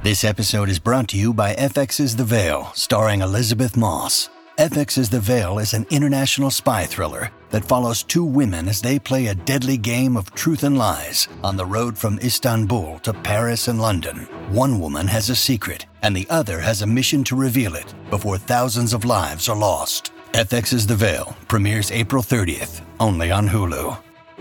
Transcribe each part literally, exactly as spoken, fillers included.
This episode is brought to you by F X's The Veil, starring Elizabeth Moss. F X's The Veil is an international spy thriller that follows two women as they play a deadly game of truth and lies on the road from Istanbul to Paris and London. One woman has a secret, and the other has a mission to reveal it before thousands of lives are lost. F X's The Veil premieres April thirtieth, only on Hulu.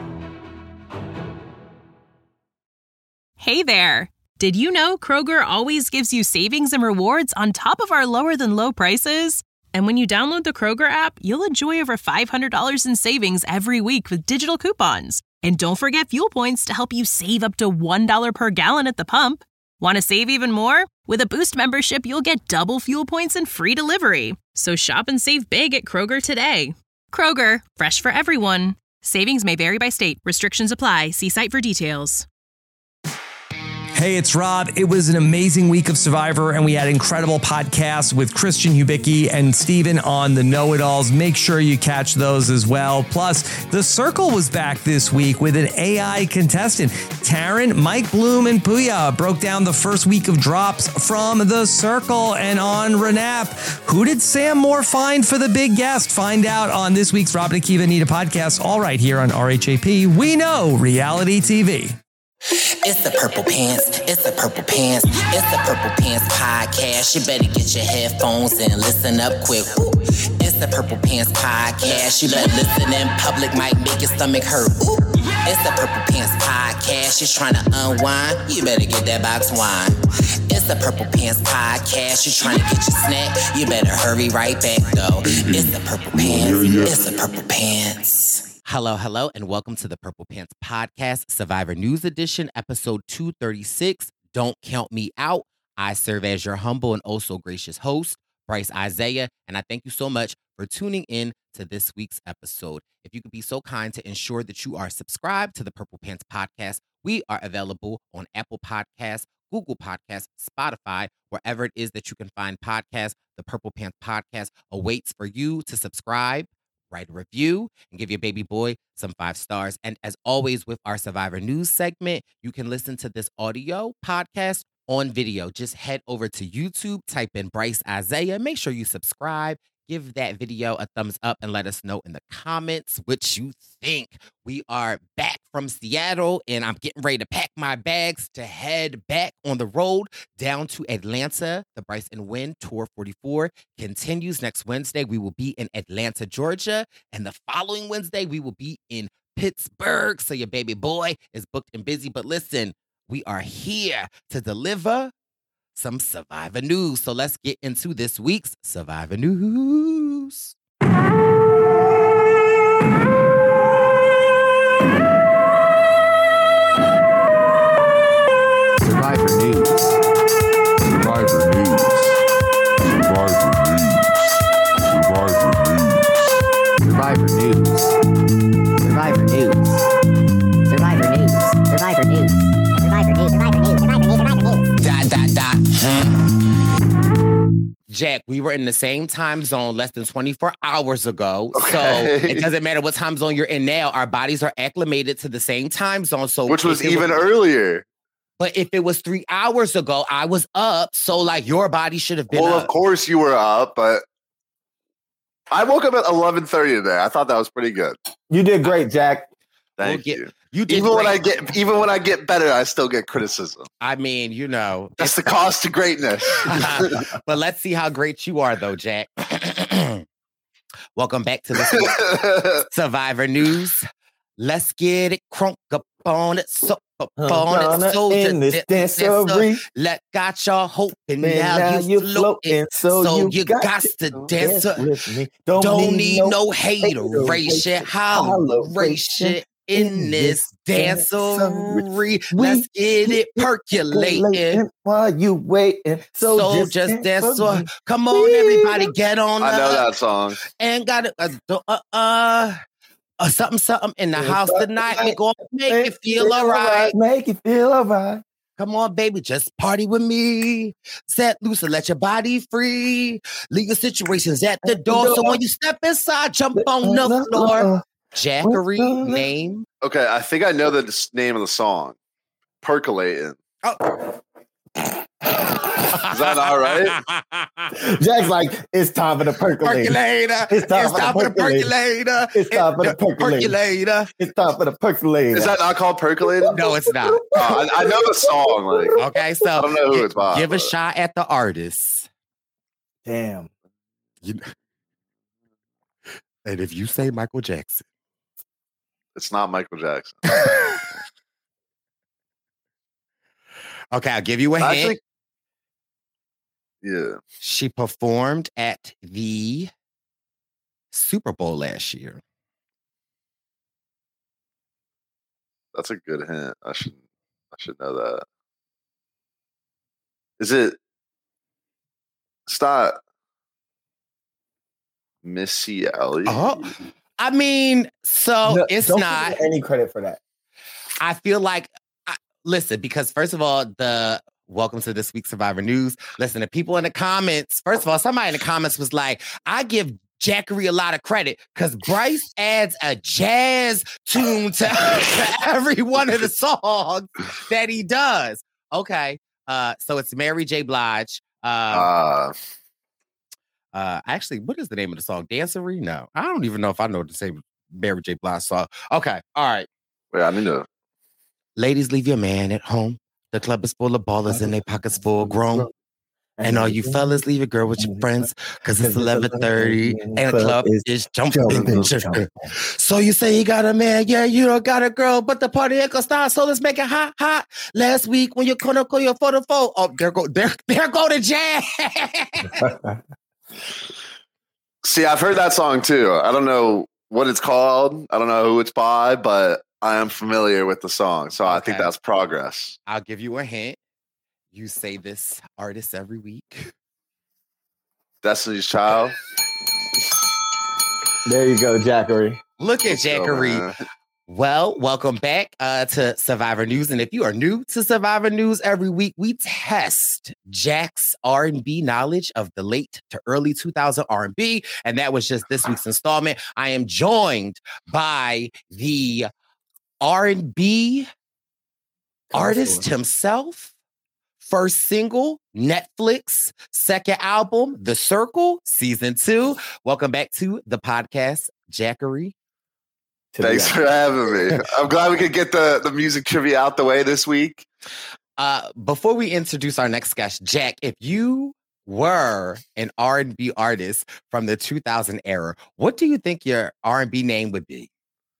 Hey there! Did you know Kroger always gives you savings and rewards on top of our lower-than-low prices? And when you download the Kroger app, you'll enjoy over five hundred dollars in savings every week with digital coupons. And don't forget fuel points to help you save up to one dollar per gallon at the pump. Want to save even more? With a Boost membership, you'll get double fuel points and free delivery. So shop and save big at Kroger today. Kroger, fresh for everyone. Savings may vary by state. Restrictions apply. See site for details. Hey, it's Rob. It was an amazing week of Survivor, and we had incredible podcasts with Christian Hubicki and Steven on the Know-It-Alls. Make sure you catch those as well. Plus, The Circle was back this week with an A I contestant. Taryn, Mike Bloom, and Puya broke down the first week of drops from The Circle. And on Renap, who did Sam Moore find for the big guest? Find out on this week's Rob and Akiva Anita podcast, all right here on R H A P. We know reality T V. It's the Purple Pants, it's the Purple Pants, it's the Purple Pants podcast. You better get your headphones and listen up quick. Ooh. It's the Purple Pants podcast. You better listen in public, might make your stomach hurt. Ooh. It's the Purple Pants podcast. You're trying to unwind, you better get that box wine. It's the Purple Pants podcast. You're trying to get your snack, you better hurry right back though. It's the Purple Pants, it's the Purple Pants. Hello, hello, and welcome to the Purple Pants Podcast, Survivor News Edition, episode two thirty-six. Don't count me out. I serve as your humble and oh so gracious host, Bryce Isaiah, and I thank you so much for tuning in to this week's episode. If you could be so kind to ensure that you are subscribed to the Purple Pants Podcast, we are available on Apple Podcasts, Google Podcasts, Spotify, wherever it is that you can find podcasts. The Purple Pants Podcast awaits for you to subscribe, write a review, and give your baby boy some five stars. And as always, with our Survivor News segment, you can listen to this audio podcast on video. Just head over to YouTube, type in Bryce Isaiah, make sure you subscribe, give that video a thumbs up, and let us know in the comments what you think. We are back from Seattle, and I'm getting ready to pack my bags to head back on the road down to Atlanta. The Bryce and Wynn Tour forty-four continues next Wednesday. We will be in Atlanta, Georgia, and the following Wednesday, we will be in Pittsburgh. So your baby boy is booked and busy, but listen, we are here to deliver some Survivor news. So let's get into this week's Survivor news. Survivor news. Survivor news. Survivor news. Survivor news. Survivor news. Survivor news. Survivor news. Survivor news. Survivor news. Survivor news. Survivor news. Survivor news. Dot, dot, dot. Jack, we were in the same time zone less than twenty-four hours ago. Okay. So it doesn't matter what time zone you're in now. Our bodies are acclimated to the same time zone. So Which was even was, earlier. But if it was three hours ago, I was up. So like your body should have been well, up. Well, of course you were up, but I woke up at eleven thirty today. I thought that was pretty good. You did great, Jack. Thank we'll get, you. You did even great. when I get even when I get better, I still get criticism. I mean, you know, that's the cost of greatness. But let's see how great you are, though, Jack. Welcome back to the Survivor News. Let's get it crunk up on it, so up on it, so in this dancery. Let got y'all hoping Man, now, now you you floating, so, so you, you got, got to dance with me. Don't, Don't need no, no hateration, holleration in this dancery. Let's get it percolating while you waiting. So, so just, just dance. so, come on, everybody, get on. I know up. that song. And got it. Uh, uh, uh, uh, something, something in the house tonight. We gonna make, make it feel, feel all right. Make it feel all right. Come on, baby, just party with me. Set loose and let your body free. Legal situations at the door. So when you step inside, jump on the floor. Jackery name. Okay, I think I know the name of the song. Percolating. Oh. that not right? Jack's like, it's time for the percolator. Percolator. It's time It's for the time for the percolator. percolator. It's time for the percolator. percolator. It's time for the percolator. Is that not called percolating? No, it's not. Oh, I, I know the song. Like, Okay, so I don't know who it's by. give a but- shot at the artist. Damn. You, and if you say Michael Jackson, It's not Michael Jackson. okay, I'll give you a hint. Actually, yeah. She performed at the Super Bowl last year. That's a good hint. I should I should know that. Is it it's not Missy Elliott? Oh, I mean, so No, it's don't not. give her any credit for that. I feel like, I, listen, because first of all, the welcome to this week's Survivor News. Listen, the people in the comments, first of all, somebody in the comments was like, I give Jackery a lot of credit because Bryce adds a jazz tune to, to every one of the songs that he does. Okay. Uh, so it's Mary J. Blige. Um, Uh, uh, actually, what is the name of the song? Dancery? No, I don't even know if I know the same Mary J. Blige song. Okay. All right. wait, I need to. Ladies, leave your man at home. The club is full of ballers and their pockets full grown. And all you fellas, leave your girl with your friends because it's eleven thirty and the club is jumping. jumping. So you say you got a man, yeah, you don't got a girl, but the party ain't gonna start, so let's make it hot, hot. Last week when you're gonna call your photo phone, oh, there go, there, there go the jazz. See, I've heard that song too. I don't know what it's called. I don't know who it's by, but I am familiar with the song. So I think Okay. that's progress. I'll give you a hint. You say this artist every week. Destiny's Child. There you go, Jackery. Look at Let's go, Jackery. man. Well, welcome back uh, to Survivor News. And if you are new to Survivor News, every week we test Jack's R and B knowledge of the late to early two thousand R and B. And that was just this week's installment. I am joined by the R and B artist himself. First single, Netflix. Second album, The Circle, season two. Welcome back to the podcast, Jackery. To the Thanks end. for having me. I'm glad we could get the, the music trivia out the way this week. Uh, before we introduce our next guest, Jack, if you were an R and B artist from the two thousand era, what do you think your R and B name would be?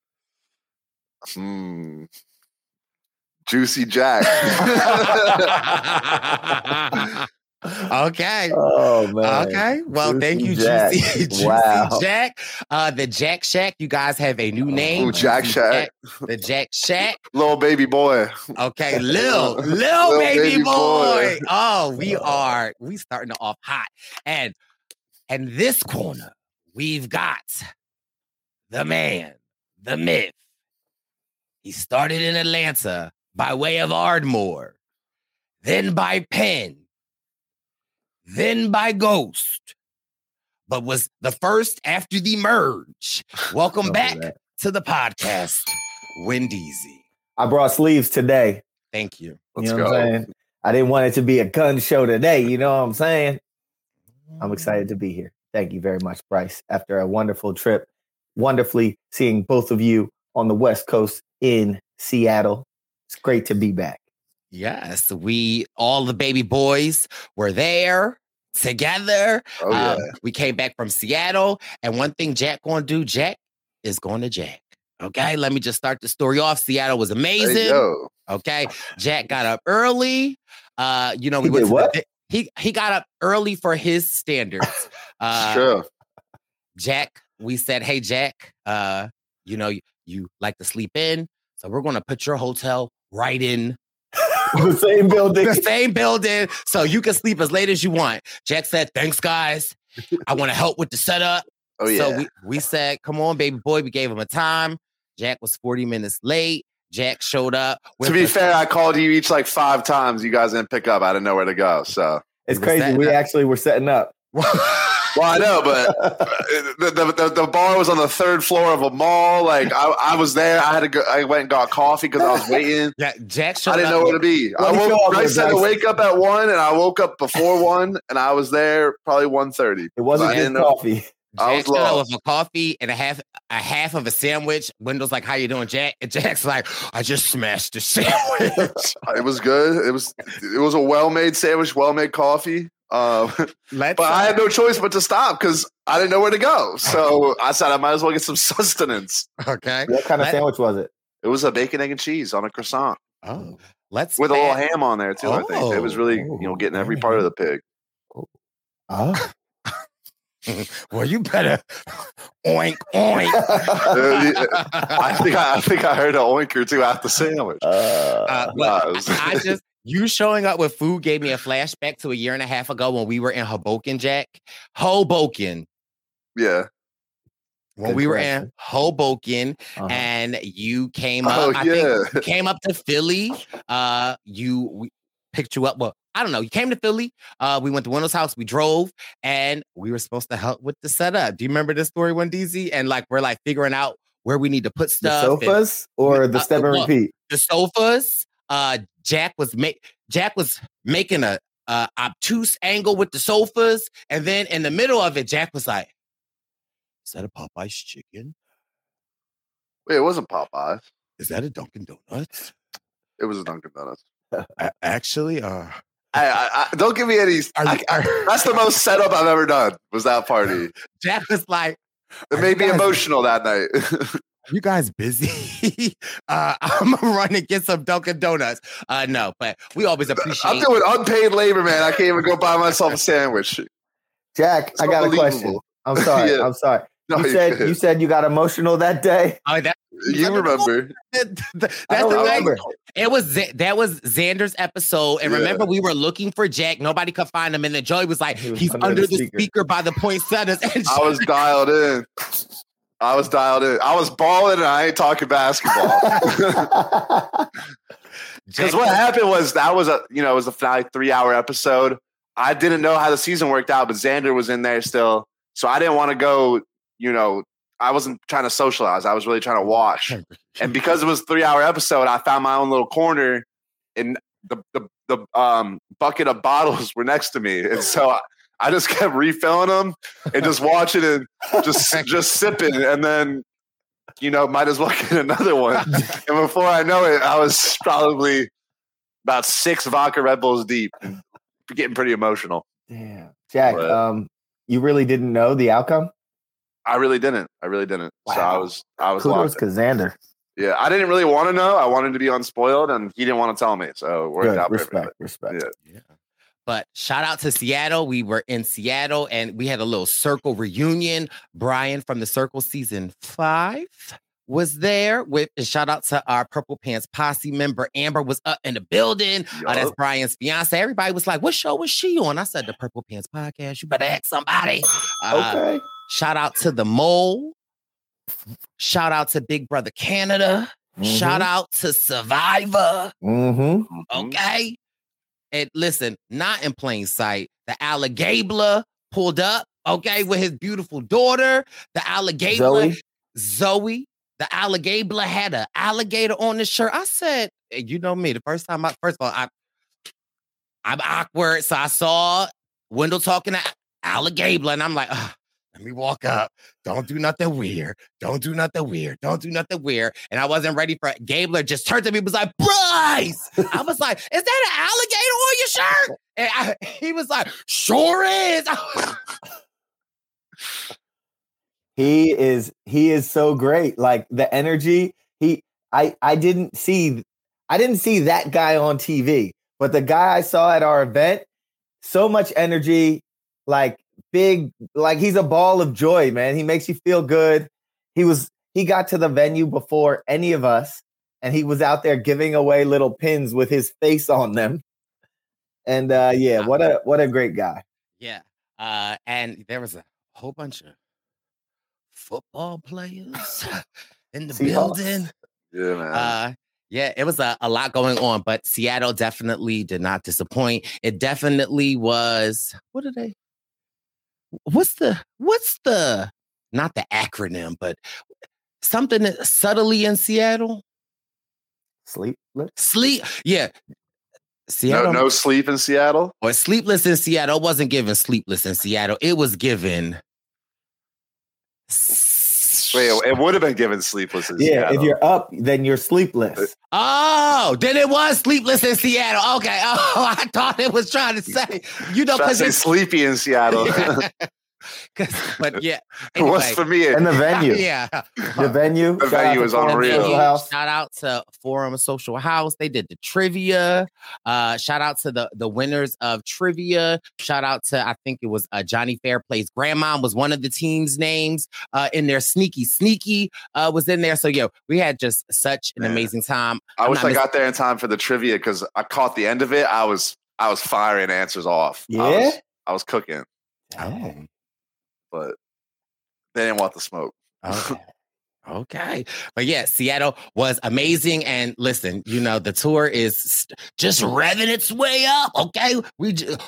Hmm. Juicy Jack. Okay. Oh man. Okay. Well, Juicy thank you, Jack. Juicy, Juicy Wow. Jack. Uh, the Jack Shack. You guys have a new name. Ooh, Jack Juicy Shack. The Jack Shack. Little baby boy. Okay, Lil, Lil, Lil baby, baby boy. boy. Oh, we are we starting off hot. And and this corner, we've got the man, the myth. He started in Atlanta by way of Ardmore, then by Penn, then by Ghost, but was the first after the merge. Welcome Don't do back that. to the podcast, Wendeezy. I brought sleeves today. Thank you. You Let's know what go. I'm saying? I didn't want it to be a gun show today. You know what I'm saying? I'm excited to be here. Thank you very much, Bryce. After a wonderful trip, wonderfully seeing both of you on the West Coast in Seattle. It's great to be back. Yes, we all the baby boys were there together. Oh, yeah. Um, we came back from Seattle, and one thing Jack gonna do, Jack is going to Jack. Okay, let me just start the story off. Seattle was amazing. Hey, yo. Okay, Jack got up early. Uh, you know, we He went did to what? The, he he got up early for his standards. Uh, Sure. Jack, we said, hey, Jack, uh, you know, you, you like to sleep in, so we're gonna put your hotel right in The same building. the same building, so you can sleep as late as you want. Jack said, thanks, guys. I want to help with the setup. Oh, yeah. So we, we said, come on, baby boy. We gave him a time. Jack was forty minutes late. Jack showed up. to be fair, I called you each like five times. You guys didn't pick up. I didn't know where to go. So It's We were crazy. setting We up. actually were setting up. Well, I know, but the, the, the, the bar was on the third floor of a mall. Like I, I was there. I had to go. I went and got coffee because I was waiting. Yeah, Jack. I didn't know where to be. I woke. I said to wake up at one, and I woke up before one, and I was there probably one thirty. It wasn't his coffee. I was lost. With a coffee and a half a half of a sandwich. Wendell's like, "How you doing, Jack?" And Jack's like, "I just smashed the sandwich." It was good. It was it was a well made sandwich, well made coffee. Uh, but I had no choice but to stop because I didn't know where to go. So I said I might as well get some sustenance. Okay. What kind of Let, sandwich was it? It was a bacon, egg, and cheese on a croissant. Oh, let's with pass. a little ham on there too. Oh. I think it was really you know getting every part of the pig. Oh. Well, you better oink oink. I think I, I think I heard an oink or two after the sandwich. Uh, Uh, well, no, it was- I, I just you showing up with food gave me a flashback to a year and a half ago when we were in Hoboken, Jack. Hoboken. Yeah. When Good we were question. in Hoboken Uh-huh. and you came Oh, up, I yeah. think you came up to Philly. Uh, you we picked you up. Well, I don't know. You came to Philly. Uh, we went to Wendell's house. We drove, and we were supposed to help with the setup. Do you remember this story, one D Z? And like we're like figuring out where we need to put the stuff. and- sofas or the Uh, step and look, repeat? the sofas. Uh, Jack was make Jack was making a uh, obtuse angle with the sofas, and then in the middle of it, Jack was like, "Is that a Popeye's chicken? Wait, it wasn't Popeyes. Is that a Dunkin' Donuts? It was a Dunkin' Donuts. A- actually, uh, I, I, I don't give me any. Are you- I- I- that's the most setup I've ever done. Was that party? Jack was like, It Are made you me guys- emotional that night. "Are you guys busy? uh, I'm gonna run and get some Dunkin' Donuts." Uh, no, but we always appreciate. I'm doing unpaid labor, man. I can't even go buy myself a sandwich. Jack, It's I got a unbelievable. question. I'm sorry. Yeah. I'm sorry. No, you you're said good. you said you got emotional that day. Oh, that, You remember? that- that's I don't the thing. remember. It was Z- that was Xander's episode, and Yeah. remember we were looking for Jack. Nobody could find him, and then Joey was like, He was "He's under under, the the speaker. speaker. by the poinsettias." And I was dialed in. I was dialed in. I was balling, and I ain't talking basketball. Because what happened was that was a you know it was a finale three hour episode. I didn't know how the season worked out, but Xander was in there still, so I didn't want to go. You know, I wasn't trying to socialize. I was really trying to watch. And because it was a three hour episode, I found my own little corner, and the the the um, bucket of bottles were next to me, and so I, I just kept refilling them and just watching and just just sipping, and then. You know, might as well get another one. And before I know it, I was probably about six vodka Red Bulls deep and getting pretty emotional. Damn, Jack. But- Um, you really didn't know the outcome. I really didn't. I really didn't. So I Wow. was, I was Kudos locked. to Xander. Yeah, I didn't really want to know. I wanted to be unspoiled, and he didn't want to tell me. So it worked Good. out Respect. perfectly. Respect. Yeah. Yeah. But shout out to Seattle. We were in Seattle and we had a little circle reunion. Brian from the Circle season five was there with, and shout out to our Purple Pants posse member. Amber was up in the building. Uh, that's Yup. Brian's fiance. Everybody was like, "What show was she on?" I said, "The Purple Pants podcast." You better ask somebody. Uh, Okay. Shout out to the Mole. Shout out to Big Brother Canada. Shout out to Survivor. Mm-hmm. Okay. And listen, not in plain sight. The alligator pulled up, okay, with his beautiful daughter. The alligator, Zoe. Zoe, the alligator had an alligator on his shirt. I said, hey, you know me, the first time I, first of all, I, I'm awkward. So I saw Wendell talking to alligator, and I'm like, "Ugh, let me walk up. Don't do nothing weird. Don't do nothing weird. Don't do nothing weird." And I wasn't ready for it. Gabler just turned to me and was like, "Bryce." I was like, "Is that an alligator on your shirt?" And I, he was like, "Sure is." He is he is so great. Like the energy. He I I didn't see I didn't see that guy on T V, but the guy I saw at our event, so much energy, like big, like he's a ball of joy, man. He makes you feel good. He was he got to the venue before any of us, and he was out there giving away little pins with his face on them. And uh yeah, what a what a great guy. Yeah. Uh, and there was a whole bunch of football players in the Seahawks. building. Yeah, man. Uh, yeah, it was a, a lot going on, but Seattle definitely did not disappoint. It definitely was, what did they? what's the what's the not the acronym, but something that subtly in Seattle? Sleepless? Sleep. Yeah. No, Seattle. no sleep in Seattle? Or sleepless in Seattle. It wasn't given sleepless in Seattle. It was given. Wait, it would have been given sleepless in Yeah, Seattle. if you're up, then you're sleepless. Oh, then it was sleepless in Seattle. Okay. Oh, I thought it was trying to say, you know, Try to because say it's sleepy in Seattle. but yeah. It was for me. And the venue. Yeah. The venue. The shout out venue to is Forum unreal. Social House. Shout out to Forum Social House. They did the trivia. Uh, shout out to the, the winners of trivia. Shout out to, I think it was uh, Johnny Fairplay's grandma was one of the team's names uh, in there. Sneaky Sneaky uh, was in there. So, yo, we had just such an Man. amazing time. I I'm wish not I miss- got there in time for the trivia because I caught the end of it. I was I was firing answers off. Yeah? I was, I was cooking, Oh, but they didn't want the smoke. okay. Okay. But yeah, Seattle was amazing. And listen, you know, the tour is st- just revving its way up. Okay. We just.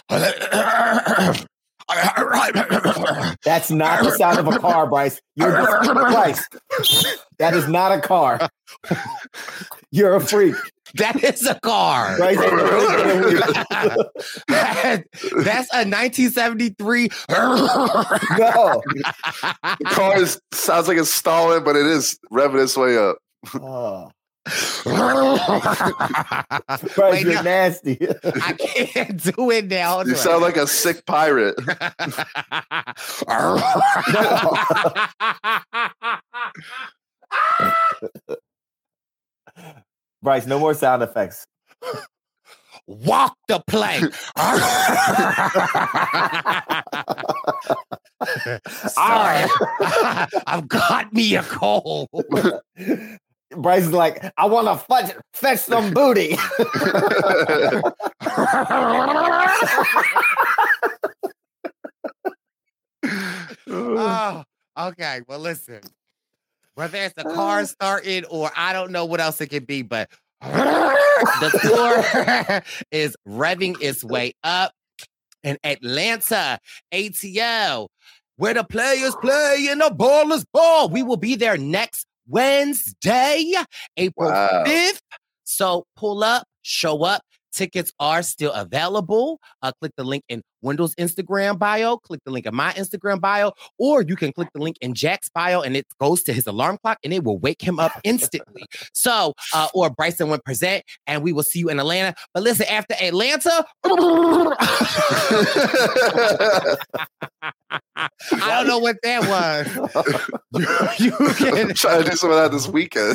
That's not the sound of a car, Bryce. You're just, Bryce. That is not a car. You're a freak. That is a car. Bryce ain't a freak. That's a nineteen seventy-three. No. The car is, sounds like it's stalling, but it is revving its way up. Oh. Bryce, Wait, you're no, nasty. I can't do it now. You sound like a sick pirate. Bryce, no more sound effects. Walk the plank. Sorry, I've got me a cold. Bryce is like, I want to fetch, fetch some booty. Oh, okay. Well, listen. Whether it's the car starting or I don't know what else it could be, but the tour is revving its way up in Atlanta, A T L, where the players play and the ballers ball. We will be there next Wednesday, April Wow. fifth. So pull up, show up. Tickets are still available. Uh, click the link in Wendell's Instagram bio, click the link in my Instagram bio, or you can click the link in Jack's bio and it goes to his alarm clock and it will wake him up instantly. So, uh, or Bryson would present and we will see you in Atlanta. But listen, after Atlanta, I don't know what that was. you, you can I'm trying to do some of that this weekend.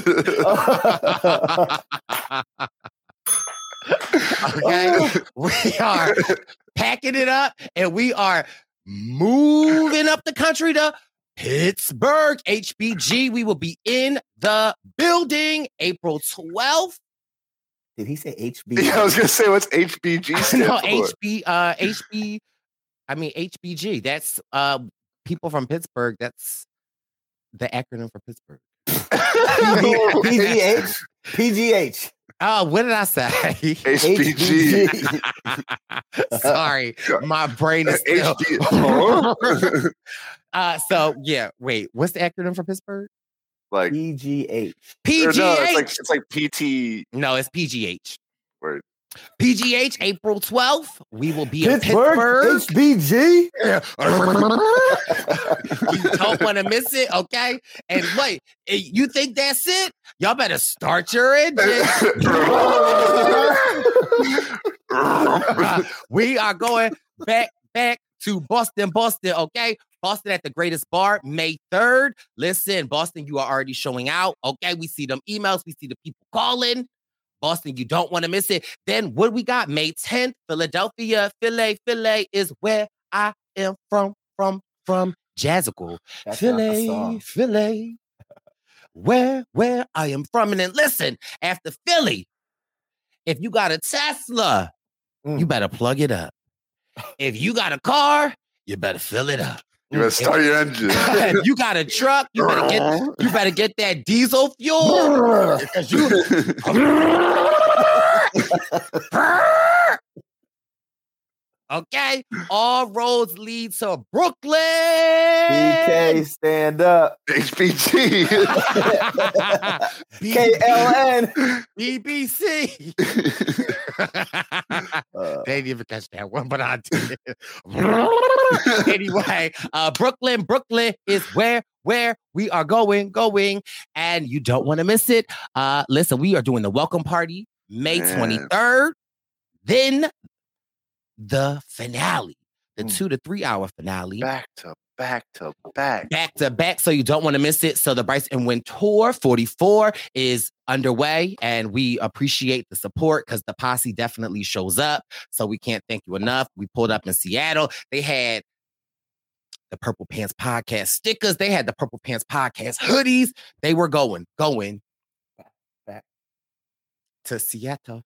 Okay, we are packing it up and we are moving up the country to Pittsburgh, H B G. We will be in the building April twelfth. Did he say H B? Yeah, I was gonna say what's H B G stand No, for? H B, uh, H B, I mean H B G. That's uh, people from Pittsburgh. That's the acronym for Pittsburgh. P G H? P G H. Oh, what did I say? H B G. Sorry, my brain is still. H B Huh? uh, so yeah, wait, what's the acronym for Pittsburgh? Like P G H. P G H. or no, it's like it's like P T. No, it's P G H. Word. P G H, April twelfth. We will be Pittsburgh, in H B G. Pittsburgh. You don't want to miss it, okay? And wait, eh, you think that's it? Y'all better start your engine. We are going back, back to Boston, Boston, okay? Boston at the Greatest Bar, May third. Listen, Boston, you are already showing out, okay? We see them emails. We see the people calling. Boston, you don't want to miss it. Then what we got? May tenth, Philadelphia, Philly, Philly is where I am from, from, from. Jazzical. That's not the Philly, song. Philly, where, where I am from. And then listen, after Philly, if you got a Tesla, Mm. you better plug it up. If you got a car, you better fill it up. You better start your engine. If you got a truck, you better get you better get that diesel fuel. Because you Okay, all roads lead to Brooklyn. B K, stand up. H B G. K L N. B B C. Uh, They didn't even catch that one, but I did. Anyway, uh, Brooklyn, Brooklyn is where where we are going, going, and you don't want to miss it. Uh, listen, we are doing the welcome party May Man. twenty-third. Then the finale, the Mm. two to three hour finale. Back to back to back. Back to back, so you don't want to miss it. So the Bryce and Wynn Tour forty-four is underway, and we appreciate the support because the posse definitely shows up. So we can't thank you enough. We pulled up in Seattle. They had the Purple Pants Podcast stickers. They had the Purple Pants Podcast hoodies. They were going, going Back. to Seattle.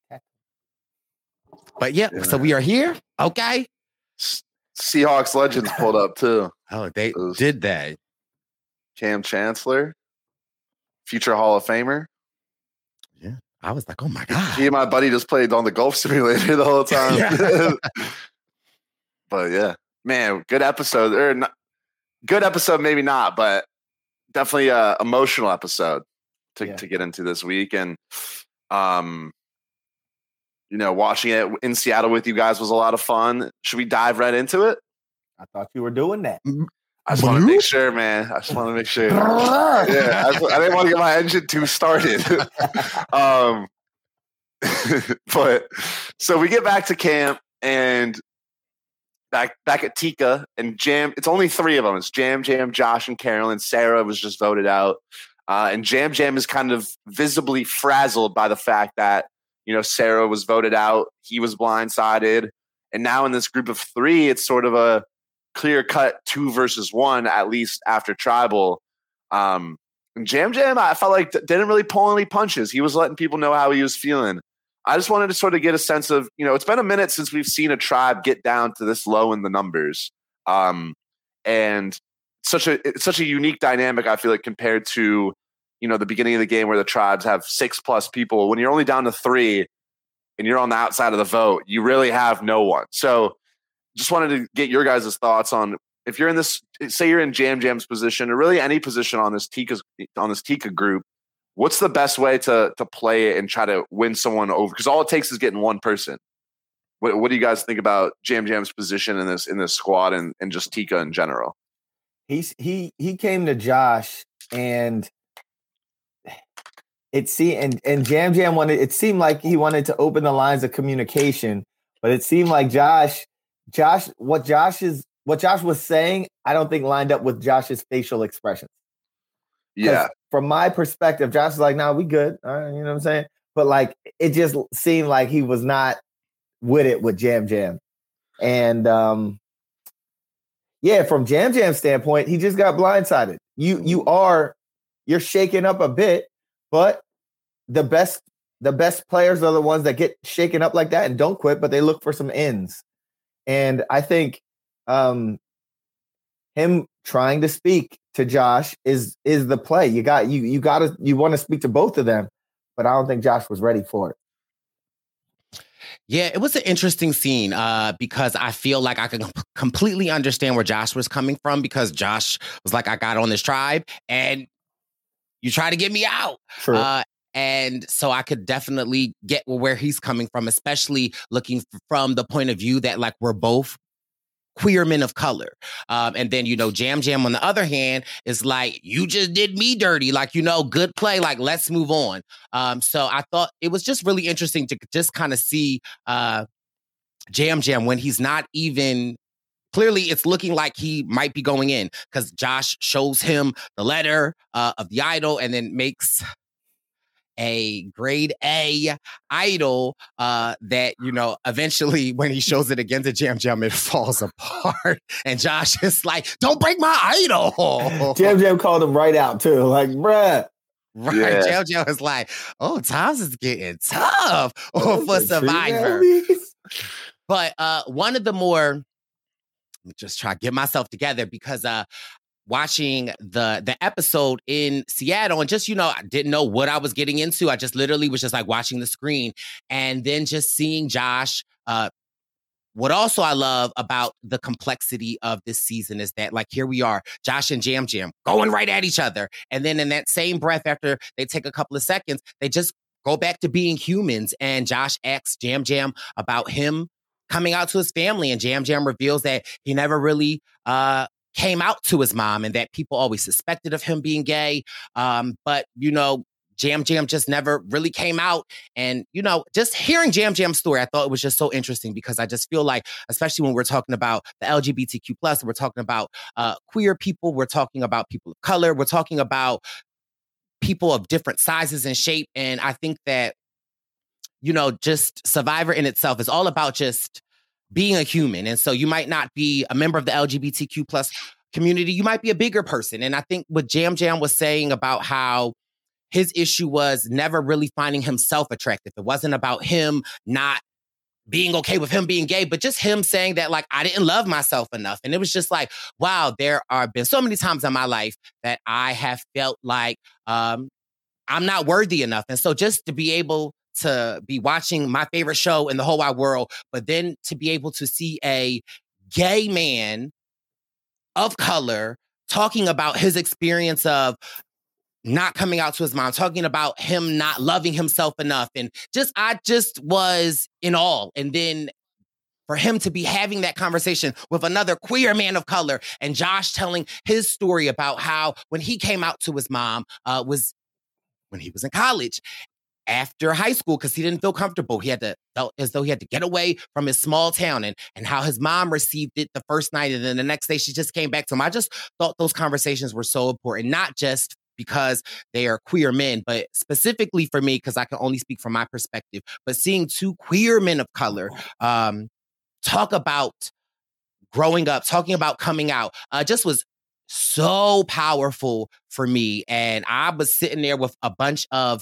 But yeah, so we are here. Okay. S- Seahawks legends pulled up too. Oh, they Those- did that. Cam Chancellor, future Hall of Famer. I was like, oh my God. He and my buddy just played on the golf simulator the whole time. But yeah, man, good episode. Or not, good episode, maybe not, but definitely a emotional episode to, Yeah. to get into this week. And um, you know, watching it in Seattle with you guys was a lot of fun. Should we dive right into it? I thought you were doing that. I just want to make sure, man. I just want to make sure. Yeah, I, just- I didn't want to get my engine too started. um, but so we get back to camp and back back at Tika and Jam. It's only three of them. It's Jam Jam, Josh, and Carolyn. Sarah was just voted out, uh, and Jam Jam is kind of visibly frazzled by the fact that you know Sarah was voted out. He was blindsided, and now in this group of three, it's sort of a clear cut two versus one, at least after Tribal. Um, and Jam Jam, I felt like d- didn't really pull any punches. He was letting people know how he was feeling. I just wanted to sort of get a sense of, you know, it's been a minute since we've seen a tribe get down to this low in the numbers. Um, and such a, it's such a unique dynamic, I feel like, compared to, you know, the beginning of the game where the tribes have six plus people. When you're only down to three and you're on the outside of the vote, you really have no one. So just wanted to get your guys' thoughts on if you're in this, say you're in Jam Jam's position or really any position on this Tika on this Tika group, what's the best way to to play it and try to win someone over? Because all it takes is getting one person. What, what do you guys think about Jam Jam's position in this in this squad and, and just Tika in general? He's he he came to Josh and it see and and Jam Jam wanted it seemed like he wanted to open the lines of communication, but it seemed like Josh Josh what Josh is what Josh was saying, I don't think lined up with Josh's facial expressions. 'Cause Yeah, from my perspective, Josh is like, "Nah, we good." All right, you know what I'm saying? But like, it just seemed like he was not with it with Jam Jam, and um, yeah, from Jam Jam's standpoint, he just got blindsided. You you are you're shaking up a bit, but the best the best players are the ones that get shaken up like that and don't quit, but they look for some ends. And I think um, him trying to speak to Josh is is the play. You got you you got to you want to speak to both of them, but I don't think Josh was ready for it. Yeah, it was an interesting scene uh, because I feel like I can com- completely understand where Josh was coming from because Josh was like, I got on this tribe and you try to get me out. True. Uh, and so I could definitely get where he's coming from, especially looking f- from the point of view that like we're both queer men of color. Um, and then, you know, Jam Jam on the other hand is like, you just did me dirty. Like, you know, good play. Like, let's move on. Um, so I thought it was just really interesting to just kind of see uh, Jam Jam when he's not even, clearly it's looking like he might be going in because Josh shows him the letter uh, of the idol and then makes a grade A idol uh, that, you know, eventually when he shows it again to Jam Jam, it falls apart. And Josh is like, don't break my idol. Jam Jam called him right out too. Like, bruh. Right. Yeah. Jam Jam is like, oh, times is getting tough for Survivor. But uh, one of the more, let me just try to get myself together because uh, watching the the episode in Seattle and just, you know, I didn't know what I was getting into. I just literally was just like watching the screen and then just seeing Josh uh, what also I love about the complexity of this season is that, like, here we are, Josh and Yam Yam going right at each other. And then in that same breath, after they take a couple of seconds, they just go back to being humans. And Josh asks Yam Yam about him coming out to his family. And Yam Yam reveals that he never really uh, came out to his mom and that people always suspected of him being gay. Um, but, you know, Yam Yam just never really came out. And, you know, just hearing Yam Yam's story, I thought it was just so interesting because I just feel like, especially when we're talking about the L G B T Q plus, we're talking about uh, queer people, we're talking about people of color, we're talking about people of different sizes and shape. And I think that, you know, just Survivor in itself is all about just being a human. And so you might not be a member of the L G B T Q plus community, you might be a bigger person. And I think what Yam Yam was saying about how his issue was never really finding himself attractive. It wasn't about him not being okay with him being gay, but just him saying that, like, I didn't love myself enough. And it was just like, wow, there are been so many times in my life that I have felt like um, I'm not worthy enough. And so just to be able to be watching my favorite show in the whole wide world, but then to be able to see a gay man of color talking about his experience of not coming out to his mom, talking about him not loving himself enough. And just, I just was in awe. And then for him to be having that conversation with another queer man of color and Josh telling his story about how when he came out to his mom uh, was when he was in college after high school, because he didn't feel comfortable. He had to felt as though he had to get away from his small town, and and how his mom received it the first night. And then the next day she just came back to him. I just thought those conversations were so important, not just because they are queer men, but specifically for me, because I can only speak from my perspective, but seeing two queer men of color um, talk about growing up, talking about coming out, uh, just was so powerful for me. And I was sitting there with a bunch of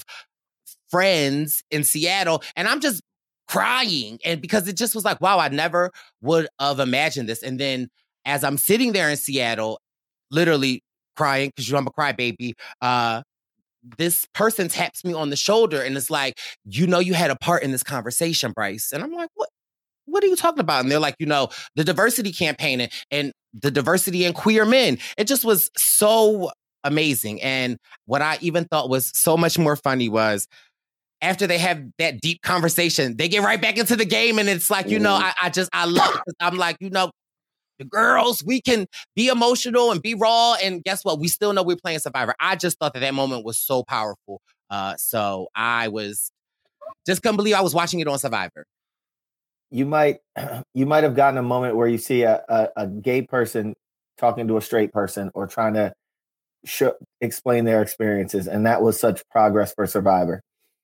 friends in Seattle, and I'm just crying. And because it just was like, wow, I never would have imagined this. And then as I'm sitting there in Seattle, literally crying, because you know I'm a crybaby, uh, this person taps me on the shoulder and it's like, you know, you had a part in this conversation, Bryce. And I'm like, what? What are you talking about? And they're like, you know, the diversity campaign and, and the diversity in queer men. It just was so amazing. And what I even thought was so much more funny was after they have that deep conversation, they get right back into the game. And it's like, you know, I, I just, I love it. I'm like, you know, the girls, we can be emotional and be raw. And guess what? We still know we're playing Survivor. I just thought that that moment was so powerful. Uh, so I was just couldn't believe I was watching it on Survivor. You might, you might have gotten a moment where you see a, a, a gay person talking to a straight person or trying to sh- explain their experiences. And that was such progress for Survivor.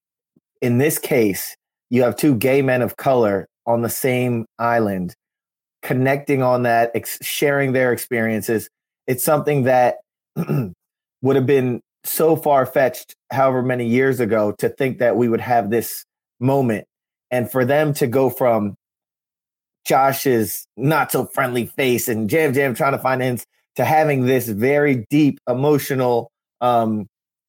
In this case, you have two gay men of color on the same island, connecting on that, ex- sharing their experiences. It's something that would have been so far-fetched however many years ago to think that we would have this moment. And for them to go from Josh's not so friendly face and Yam Yam trying to find ends to having this very deep, emotional, um,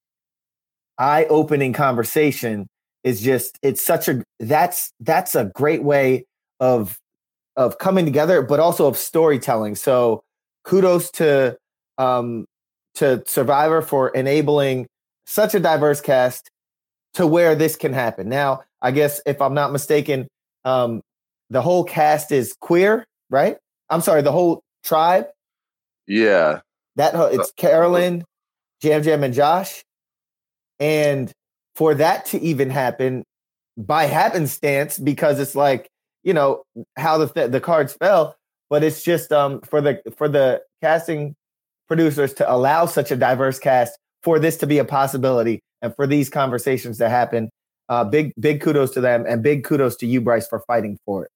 eye-opening conversation is just, it's such a, that's, that's a great way of, of coming together, but also of storytelling. So kudos to, um, to Survivor for enabling such a diverse cast to where this can happen. Now, I guess if I'm not mistaken, um, the whole cast is queer, right? I'm sorry, the whole tribe. Yeah. That it's Carolyn, Yam Yam, and Josh. And for that to even happen by happenstance, because it's like, you know, how the th- the cards fell, but it's just um for the for the casting producers to allow such a diverse cast for this to be a possibility and for these conversations to happen. Uh, big, big kudos to them, and big kudos to you, Bryce, for fighting for it.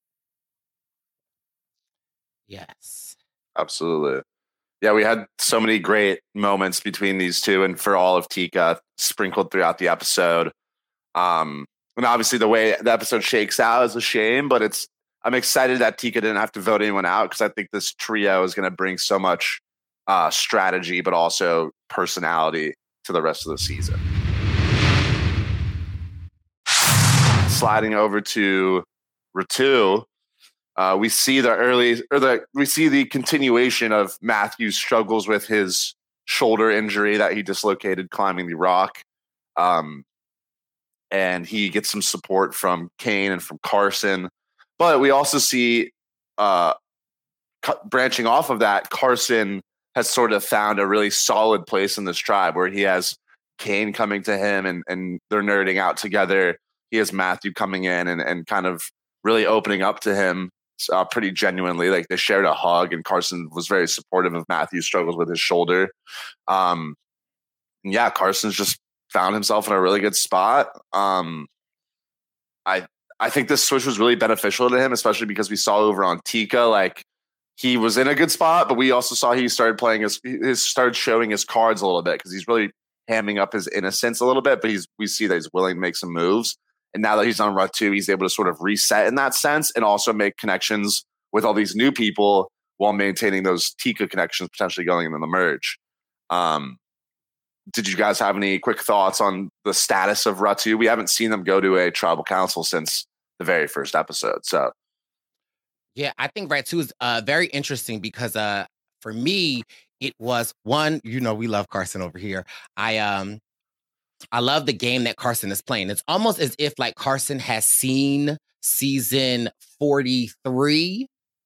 Yes. Absolutely. Yeah, we had so many great moments between these two and for all of Tika sprinkled throughout the episode. Um, and obviously the way the episode shakes out is a shame, but it's I'm excited that Tika didn't have to vote anyone out because I think this trio is going to bring so much uh, strategy, but also personality to the rest of the season. Sliding over to Ratu, Uh, we see the early or the we see the continuation of Matthew's struggles with his shoulder injury that he dislocated climbing the rock. Um, and he gets some support from Kane and from Carson. But we also see, uh, branching off of that, Carson has sort of found a really solid place in this tribe where he has Kane coming to him and, and they're nerding out together. He has Matthew coming in and, and kind of really opening up to him uh, pretty genuinely. Like they shared a hug and Carson was very supportive of Matthew's struggles with his shoulder. Um, yeah, Carson's just found himself in a really good spot. Um, I I think this switch was really beneficial to him, especially because we saw over on Tika, like he was in a good spot, but we also saw he started playing his, his started showing his cards a little bit because he's really hamming up his innocence a little bit, but he's we see that he's willing to make some moves. And now that he's on Rut two, he's able to sort of reset in that sense and also make connections with all these new people while maintaining those Tika connections potentially going into the merge. Um, did you guys have any quick thoughts on the status of Rut two? We haven't seen them go to a tribal council since the very first episode. So, yeah, I think Rut two is uh, very interesting because uh, for me, it was one, you know, we love Carson over here. I um, I love the game that Carson is playing. It's almost as if like Carson has seen season forty-three.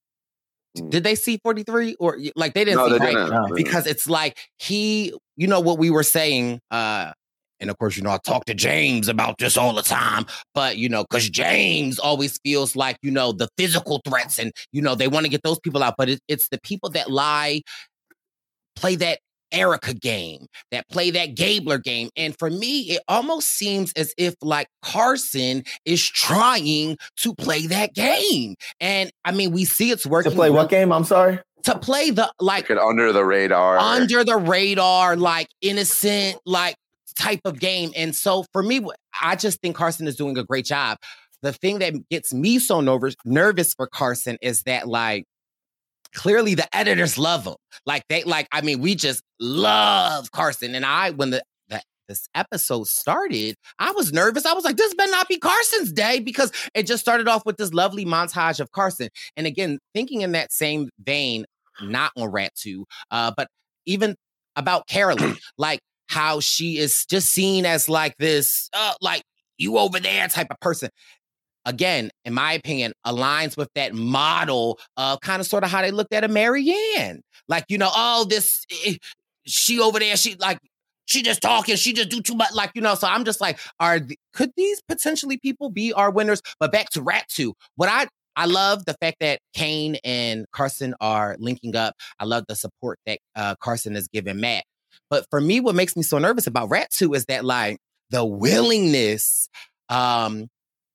Did they see forty-three or like they didn't no, see they right? didn't. Because it's like he, you know, what we were saying, uh, and of course, you know, I talk to James about this all the time, but, you know, because James always feels like, you know, the physical threats and, you know, they want to get those people out. But it, it's the people that lie, play that Erica game, that play that Gabler game. And for me, it almost seems as if like Carson is trying to play that game. And I mean, we see it's working. To play what game? I'm sorry? To play the like, like under the radar. Under the radar, like innocent, like type of game. And so for me, I just think Carson is doing a great job. The thing that gets me so nervous, nervous for Carson is that like, clearly the editors love him. Like they like, I mean, we just love Carson. And I, when the, the this episode started, I was nervous. I was like, this better not be Carson's day because it just started off with this lovely montage of Carson. And again, thinking in that same vein, not on Rat two, uh, but even about Carolyn, like how she is just seen as like this, uh, like you over there type of person. Again, in my opinion, aligns with that model of kind of sort of how they looked at a Marianne. Like, you know, oh, this, she over there, she like, she just talking, she just do too much. Like, you know, so I'm just like, are could these potentially people be our winners? But back to Rat two, what I, I love the fact that Kane and Carson are linking up. I love the support that uh, Carson has given Matt. But for me, what makes me so nervous about Rat two is that like the willingness, um,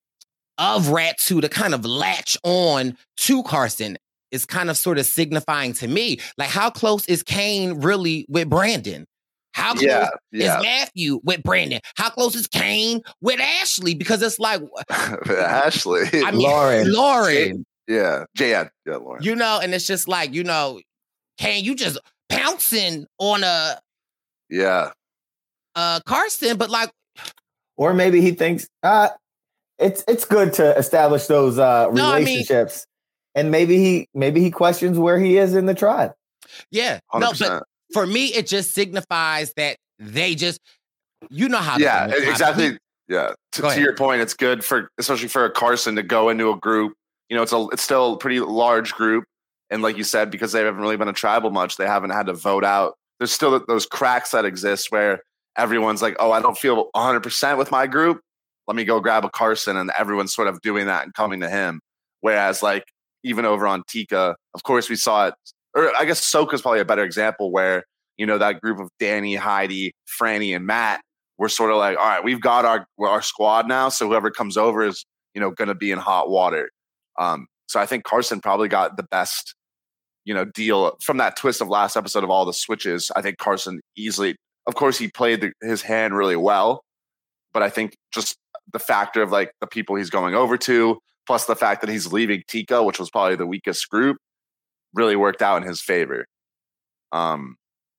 of Rat two to kind of latch on to Carson is kind of sort of signifying to me, like how close is Kane really with Brandon? How close yeah, yeah. is Matthew with Brandon? How close is Kane with Ashley? Because it's like Ashley, I mean, Lauren, Lauren, yeah, yeah, yeah, Lauren. You know, and it's just like, you know, Kane, you just pouncing on a yeah, uh Carson, but like, or maybe he thinks, uh It's it's good to establish those uh, no, relationships, I mean, and maybe he maybe he questions where he is in the tribe. Yeah, one hundred percent. No, but for me, it just signifies that they just, you know how. Yeah, exactly. He, yeah, to, to your point, it's good for especially for a Carson to go into a group. You know, it's a it's still a pretty large group, and like you said, because they haven't really been a tribal much, they haven't had to vote out. There's still those cracks that exist where everyone's like, "Oh, I don't feel one hundred percent with my group. Let me go grab a Carson," and everyone's sort of doing that and coming to him. Whereas, like, even over on Tika, of course, we saw it, or I guess Soka's probably a better example where, you know, that group of Danny, Heidi, Franny, and Matt were sort of like, all right, we've got our our squad now, so whoever comes over is, you know, going to be in hot water. Um, so I think Carson probably got the best, you know, deal from that twist of last episode of all the switches. I think Carson easily, of course, he played the, his hand really well, but I think just the factor of like the people he's going over to, plus the fact that he's leaving Tika, which was probably the weakest group, really worked out in his favor. Um,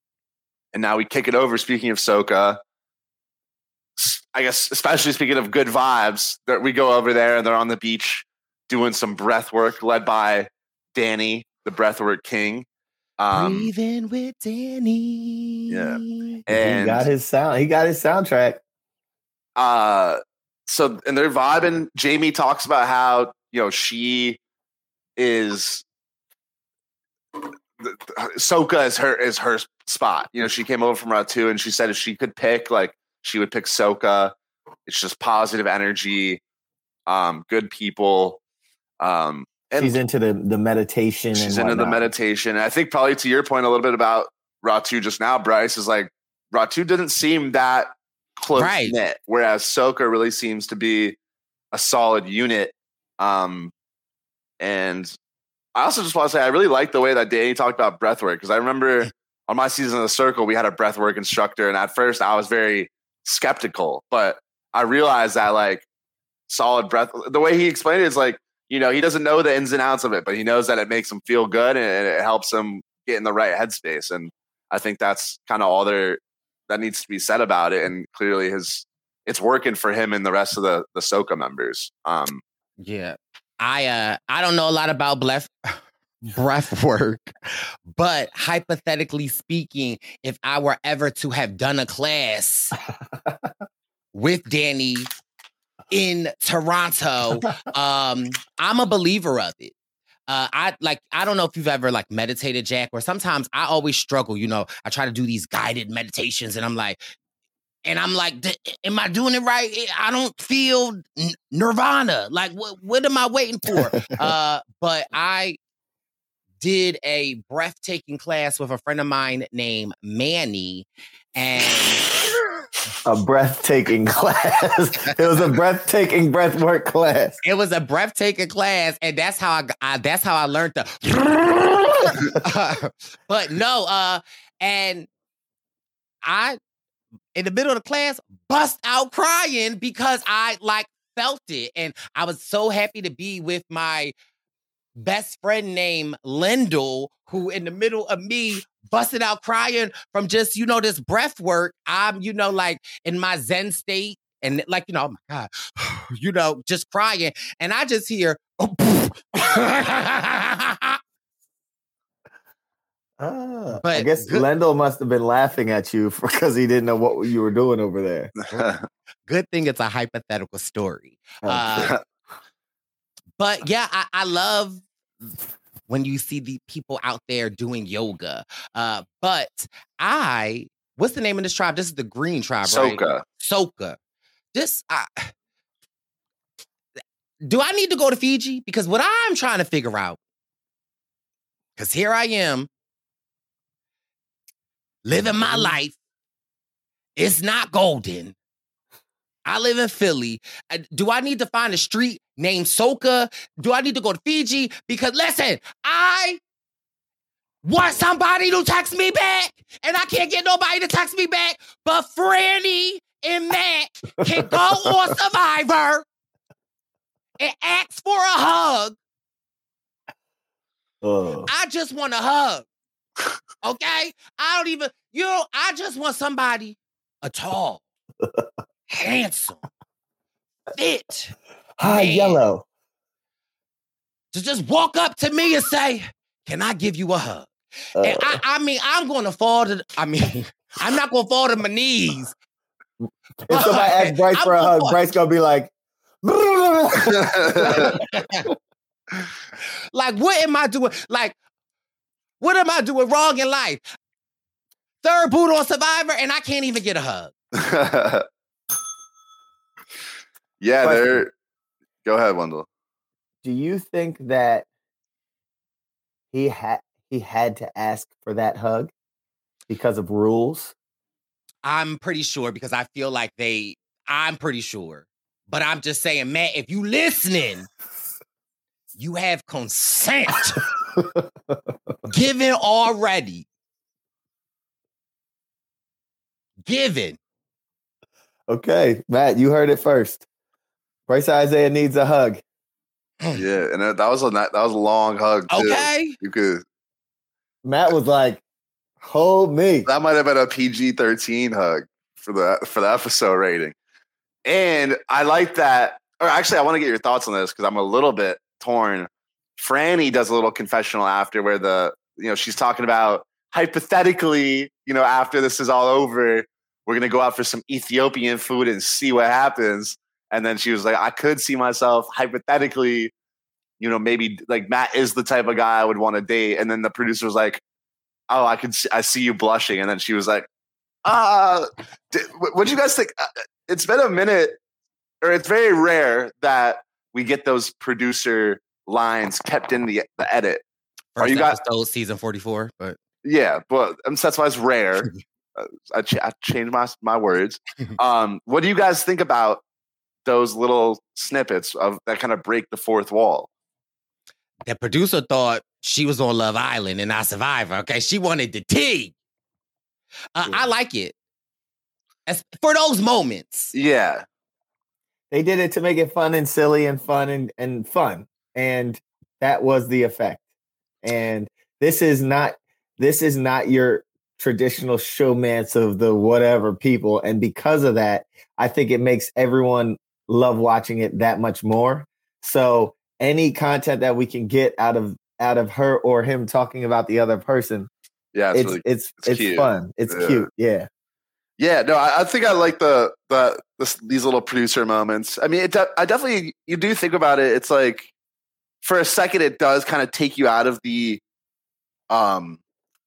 and now we kick it over. Speaking of Soka, I guess, especially speaking of good vibes, that we go over there and they're on the beach doing some breath work led by Danny, the breathwork king. Um, Breathing with Danny. Yeah. And And he got his sound. He got his soundtrack. uh, so and they're vibing. Jamie talks about how, you know, she is Soka is her is her spot. You know, she came over from Route Two and she said if she could pick, like she would pick Soka. It's just positive energy, um, good people. Um, and She's into the, the meditation. she's and into the whatnot. meditation. And I think probably to your point a little bit about Route Two just now, Bryce, is like Route Two didn't seem that close Right. knit, whereas Soka really seems to be a solid unit. Um, and I also just want to say I really like the way that Danny talked about breathwork, because I remember on my season of the Circle we had a breathwork instructor, and at first I was very skeptical, but I realized that like solid breath, the way he explained it is like, you know, he doesn't know the ins and outs of it, but he knows that it makes him feel good and it helps him get in the right headspace. And I think that's kind of all there that needs to be said about it. And clearly his it's working for him and the rest of the the Soka members. Um, Yeah. I uh I don't know a lot about breath breath work, but hypothetically speaking, if I were ever to have done a class with Danny in Toronto, um, I'm a believer of it. Uh, I like, I don't know if you've ever like meditated, Jack, or sometimes I always struggle, you know, I try to do these guided meditations and I'm like, and I'm like, "D- am I doing it right? I don't feel n- nirvana. Like, what, what am I waiting for? uh, but I did a breathtaking class with a friend of mine named Manny, and A breathtaking class. It was a breathtaking breathwork class. it was a breathtaking class, and that's how I, g- I- that's how I learned the. But no, uh, and I, in the middle of the class, bust out crying because I like felt it, and I was so happy to be with my best friend named Lendl, who in the middle of me busted out crying from just, you know, this breath work. I'm, you know, like in my Zen state and like, you know, oh my God, you know, just crying. And I just hear, Ah, I But guess good- Lendl must have been laughing at you because he didn't know what you were doing over there. good thing it's a hypothetical story. Oh, Uh, But yeah, I, I love when you see the people out there doing yoga. Uh, but I, what's the name of this tribe? This is the Green tribe, right? Soka. Soka. This, I, do I need to go to Fiji? Because what I'm trying to figure out, because here I am, living my life. It's not golden. I live in Philly. Uh, Do I need to find a street named Soka? Do I need to go to Fiji? Because listen, I want somebody to text me back, and I can't get nobody to text me back. But Franny and Matt can go on Survivor and ask for a hug. oh. I just want a hug. Okay? I don't even, you know, I just want somebody, a tall, handsome, fit, Hi, man, yellow. to just walk up to me and say, can I give you a hug? Uh, And I, I mean, I'm going to fall to, I mean, I'm not going to fall to my knees. if somebody asks Bryce I'm for a gonna hug, fall- Bryce gonna be like, Like, what am I doing? Like, what am I doing wrong in life? Third boot on Survivor, and I can't even get a hug. yeah, Question. they're. Go ahead, Wendell. do you think that he had he had to ask for that hug because of rules? I'm pretty sure because I feel like they, I'm pretty sure. But I'm just saying, Matt, if you listening, you have consent given already. Given. Okay, Matt, you heard it first. Bryce Isaiah needs a hug. Yeah, and that, that was a that was a long hug too. Okay. You could Matt was like, hold me. that might have been a P G thirteen hug for the for the episode rating. And I like that. Or actually, I want to get your thoughts on this because I'm a little bit torn. Franny does a little confessional after where the, you know, she's talking about hypothetically, you know, after this is all over, we're going to go out for some Ethiopian food and see what happens. And then she was like, I could see myself hypothetically, you know, maybe like Matt is the type of guy I would want to date. And then the producer was like, oh, I could, see, I see you blushing. And then she was like, uh, what do you guys think? It's been a minute, or it's very rare that we get those producer lines kept in the the edit. First Are you guys episode, season forty-four? But yeah, but um, that's why it's rare. uh, I, ch- I changed my my words. Um, what do you guys think about those little snippets of that kind of break the fourth wall? The producer thought she was on Love Island and not Survivor. Okay, she wanted the tea. Uh, yeah. I like it. As, for those moments. Yeah. They did it to make it fun and silly and fun and, and fun. And that was the effect. And this is not this is not your traditional showmance of the whatever people. And because of that, I think it makes everyone love watching it that much more. So any content that we can get out of out of her or him talking about the other person, yeah, it's it's really, it's, it's, it's fun. It's yeah. cute. Yeah. Yeah, no, I, I think I like the the this, these little producer moments. I mean, it de- I definitely you do think about it. It's like for a second, it does kind of take you out of the, um,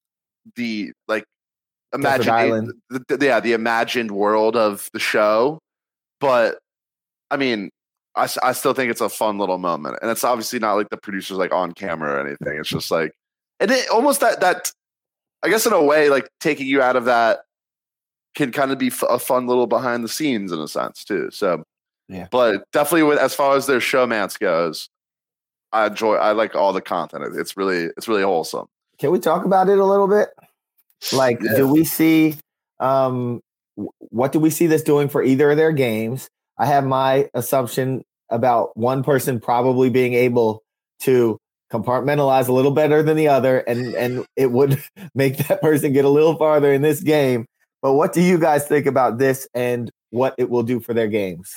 the like imagine the, the, yeah the imagined world of the show. But I mean, I, I still think it's a fun little moment, and it's obviously not like the producers like on camera or anything. It's just like, and it almost that that I guess in a way like taking you out of that can kind of be f- a fun little behind the scenes in a sense too. So, yeah. But definitely with as far as their showmance goes, I enjoy. I like all the content. It's really, it's really wholesome. Can we talk about it a little bit? Like, yeah. do we see? Um, what do we see this doing for either of their games? I have my assumption about one person probably being able to compartmentalize a little better than the other, and and it would make that person get a little farther in this game. But what do you guys think about this and what it will do for their games?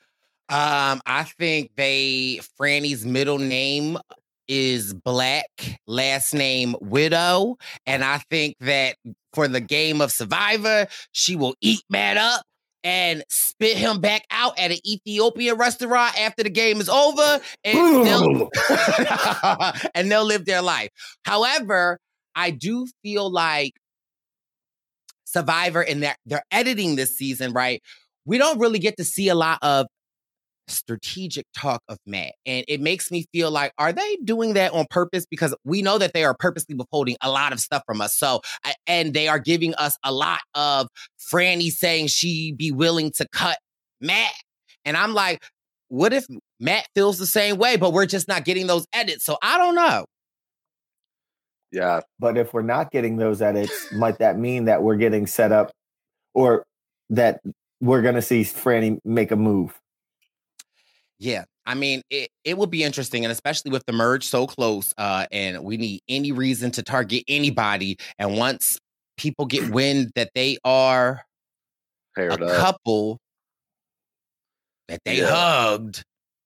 Um, I think they Franny's middle name is Black, last name Widow, and I think that for the game of Survivor, she will eat Matt up and spit him back out at an Ethiopian restaurant after the game is over, and they'll, and they'll live their life. However, I do feel like Survivor and they're, they're editing this season, right? We don't really get to see a lot of strategic talk of Matt. And it makes me feel like, are they doing that on purpose? Because we know that they are purposely withholding a lot of stuff from us. So, and they are giving us a lot of Franny saying she be willing to cut Matt. And I'm like, what if Matt feels the same way, but we're just not getting those edits? So I don't know. Yeah. But if we're not getting those edits, might that mean that we're getting set up or that we're going to see Franny make a move? Yeah. I mean, it, it would be interesting, and especially with the merge so close, uh, and we need any reason to target anybody. And once people get wind that they are Paired a up. couple, that they yeah. hugged.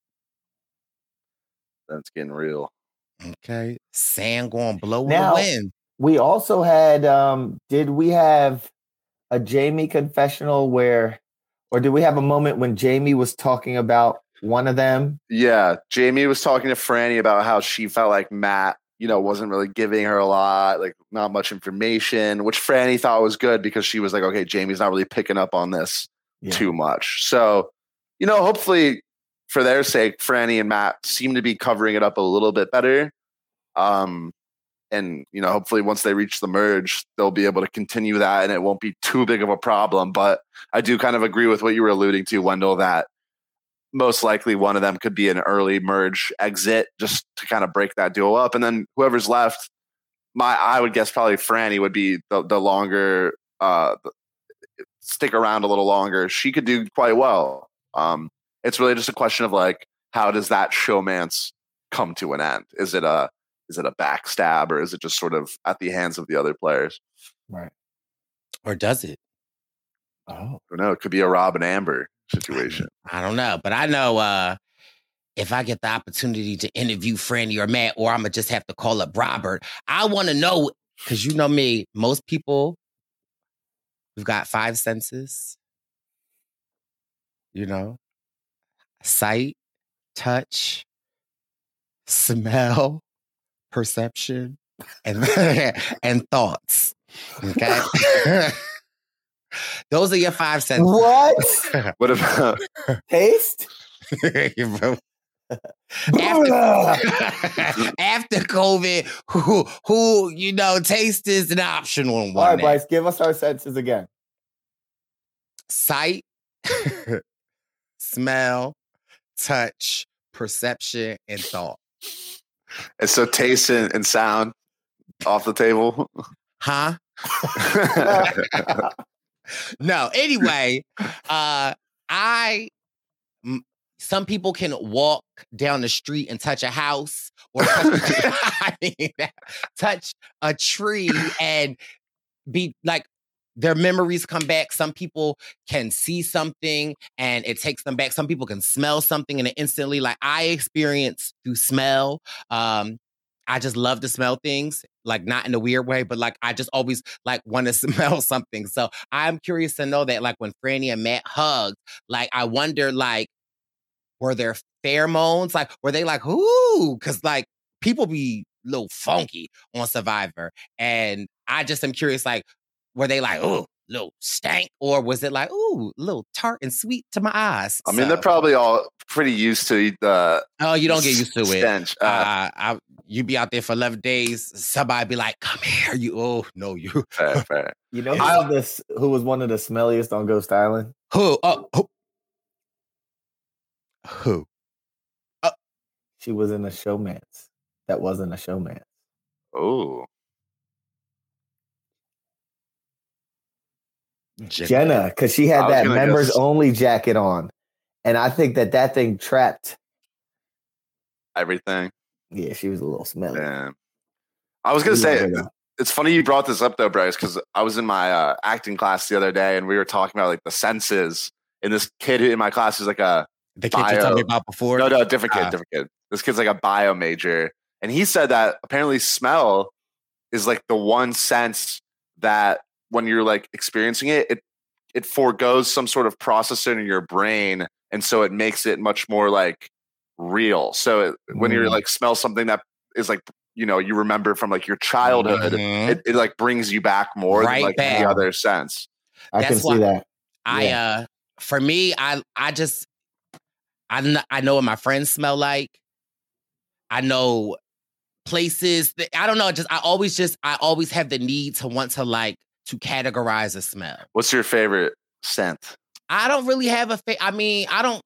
That's getting real. Okay. Sand going blow now, the wind. We also had, um, did we have a Jamie confessional where, or did we have a moment when Jamie was talking about one of them? Yeah. Jamie was talking to Franny about how she felt like Matt, you know, wasn't really giving her a lot, like not much information, which Franny thought was good because she was like, okay, Jamie's not really picking up on this yeah. too much. So, you know, hopefully for their sake, Franny and Matt seem to be covering it up a little bit better. Um, and, you know, hopefully once they reach the merge, they'll be able to continue that and it won't be too big of a problem. But I do kind of agree with what you were alluding to, Wendell, that most likely one of them could be an early merge exit just to kind of break that duo up. And then whoever's left, my I would guess probably Franny would be the, the longer, uh, stick around a little longer. She could do quite well. Um, It's really just a question of like, how does that showmance come to an end? Is it a is it a backstab or is it just sort of at the hands of the other players? Right. Or does it? Oh, I don't know. It could be a Rob and Amber situation. I don't know, but I know uh, if I get the opportunity to interview Franny or Matt, or I'm going to just have to call up Robert, I want to know, because you know me, most people, we've got five senses, you know, sight, touch, smell, perception, and, and thoughts. Okay? Those are your five senses. What? What about Taste? After, after COVID, who, who, you know, taste is an optional one. All right, Bryce, give us our senses again. Sight, smell, touch, perception, and thought. And so taste and, and sound off the table? Huh? No, anyway, uh, I... M- Some people can walk down the street and touch a house or touch, I mean, touch a tree and be like, their memories come back. Some people can see something and it takes them back. Some people can smell something and it instantly, like I experience through smell. Um, I just love to smell things, like not in a weird way, but like I just always like want to smell something. So I'm curious to know that, like when Franny and Matt hugged, like I wonder, like, were there pheromones? Like, were they like, ooh? Because, like, people be a little funky on Survivor. And I just am curious, like, were they like, ooh, little stank? Or was it like, ooh, a little tart and sweet to my eyes? I mean, So- they're probably all pretty used to the. Oh, you don't get used to it. stench. Uh, Uh, I, you be out there for eleven days. Somebody be like, come here. You, oh, no, you. fair, fair. You know who, this, who was one of the smelliest on Ghost Island? Who? Oh, who? Who? She was in a showmance. That wasn't a showmance. Oh. Jenna, because she I had was that gonna members guess- only jacket on. And I think that that thing trapped. Everything. Yeah, she was a little smelly. Yeah. I was going to You love say, her, though. it's funny you brought this up, though, Bryce, because I was in my uh, acting class the other day and we were talking about like the senses. And this kid in my class is like a The kid you bio. told me about before? No, no, different kid, Ah. different kid. This kid's like a bio major. And he said that apparently smell is like the one sense that when you're like experiencing it, it it foregoes some sort of processing in your brain. And so it makes it much more like real. So it, when you're Mm. like smell something that is like, you know, you remember from like your childhood, Mhm. it, it like brings you back more Right than like back. the other sense. I That's can why- see that. I uh for me, I I just I kn- I know what my friends smell like. I know places that I don't know, just I always just I always have the need to want to like to categorize a smell. What's your favorite scent? I don't really have a fa- I mean, I don't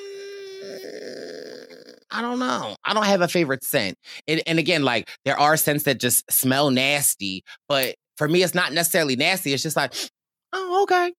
mm, I don't know. I don't have a favorite scent. And, and again, like there are scents that just smell nasty, but for me it's not necessarily nasty. It's just like, oh, okay.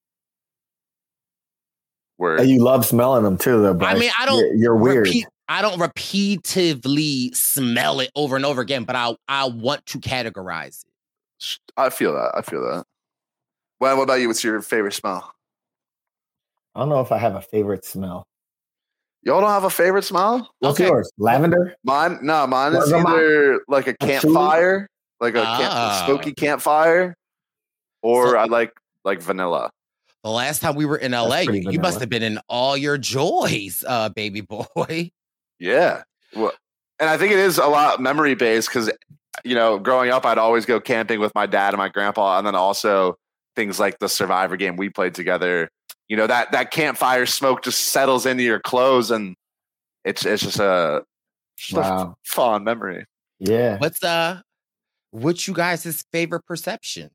Word. And you love smelling them too, though, Bryce. I mean, I don't. You're, you're weird. Repeat, I don't repeatedly smell it over and over again, but I I want to categorize it. I feel that. I feel that. Well, what about you? What's your favorite smell? I don't know if I have a favorite smell. Y'all don't have a favorite smell? What's Okay. yours? Lavender? Mine, no, mine is Bergamot? either like a campfire, like a camp, Ah. smoky campfire, or So- I like like vanilla. The last time we were in L A, That's you, pretty you must vanilla. have been in all your joys, uh, baby boy. Yeah, well, and I think it is a lot memory based because you know, growing up, I'd always go camping with my dad and my grandpa, and then also things like the Survivor game we played together. You know, that that campfire smoke just settles into your clothes, and it's it's just a, just a Wow. fond memory. Yeah. What's uh, what's you guys' favorite perception?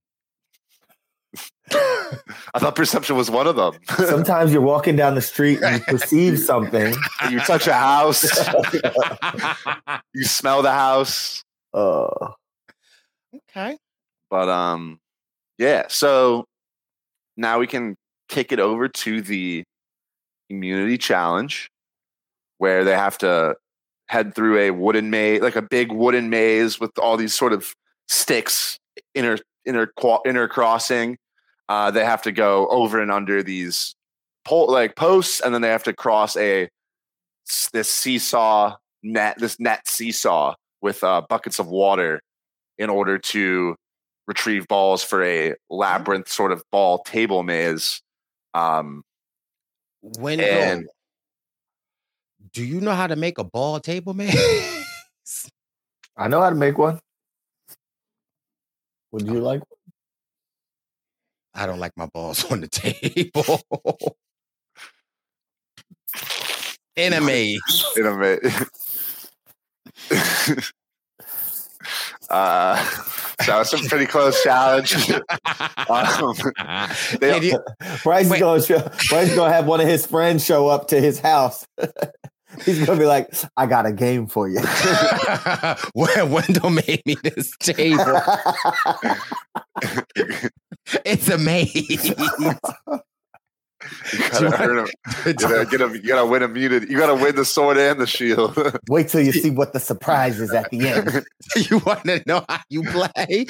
I thought perception was one of them. Sometimes you're walking down the street and you perceive something. You touch a house, you smell the house. Uh, Okay. But um, yeah. So now we can kick it over to the immunity challenge, where they have to head through a wooden maze, like a big wooden maze with all these sort of sticks inter inter intercrossing. Uh, they have to go over and under these pole like posts, and then they have to cross a this seesaw net, this net seesaw with uh, buckets of water in order to retrieve balls for a labyrinth sort of ball table maze. Um, Wendell, and do you know how to make a ball table maze? I know how to make one. Would you like one? I don't like my balls on the table. In a maze. In a maze. uh, so that was a pretty close challenge. um, they, you, Bryce is gonna show, Bryce is gonna have one of his friends show up to his house. He's gonna be like, "I got a game for you." Wendell made me this table. It's a maze. You gotta, earn a, you, gotta get a, you gotta win immunity. You gotta win the sword and the shield. Wait till you see what the surprise is at the end. You want to know how you play?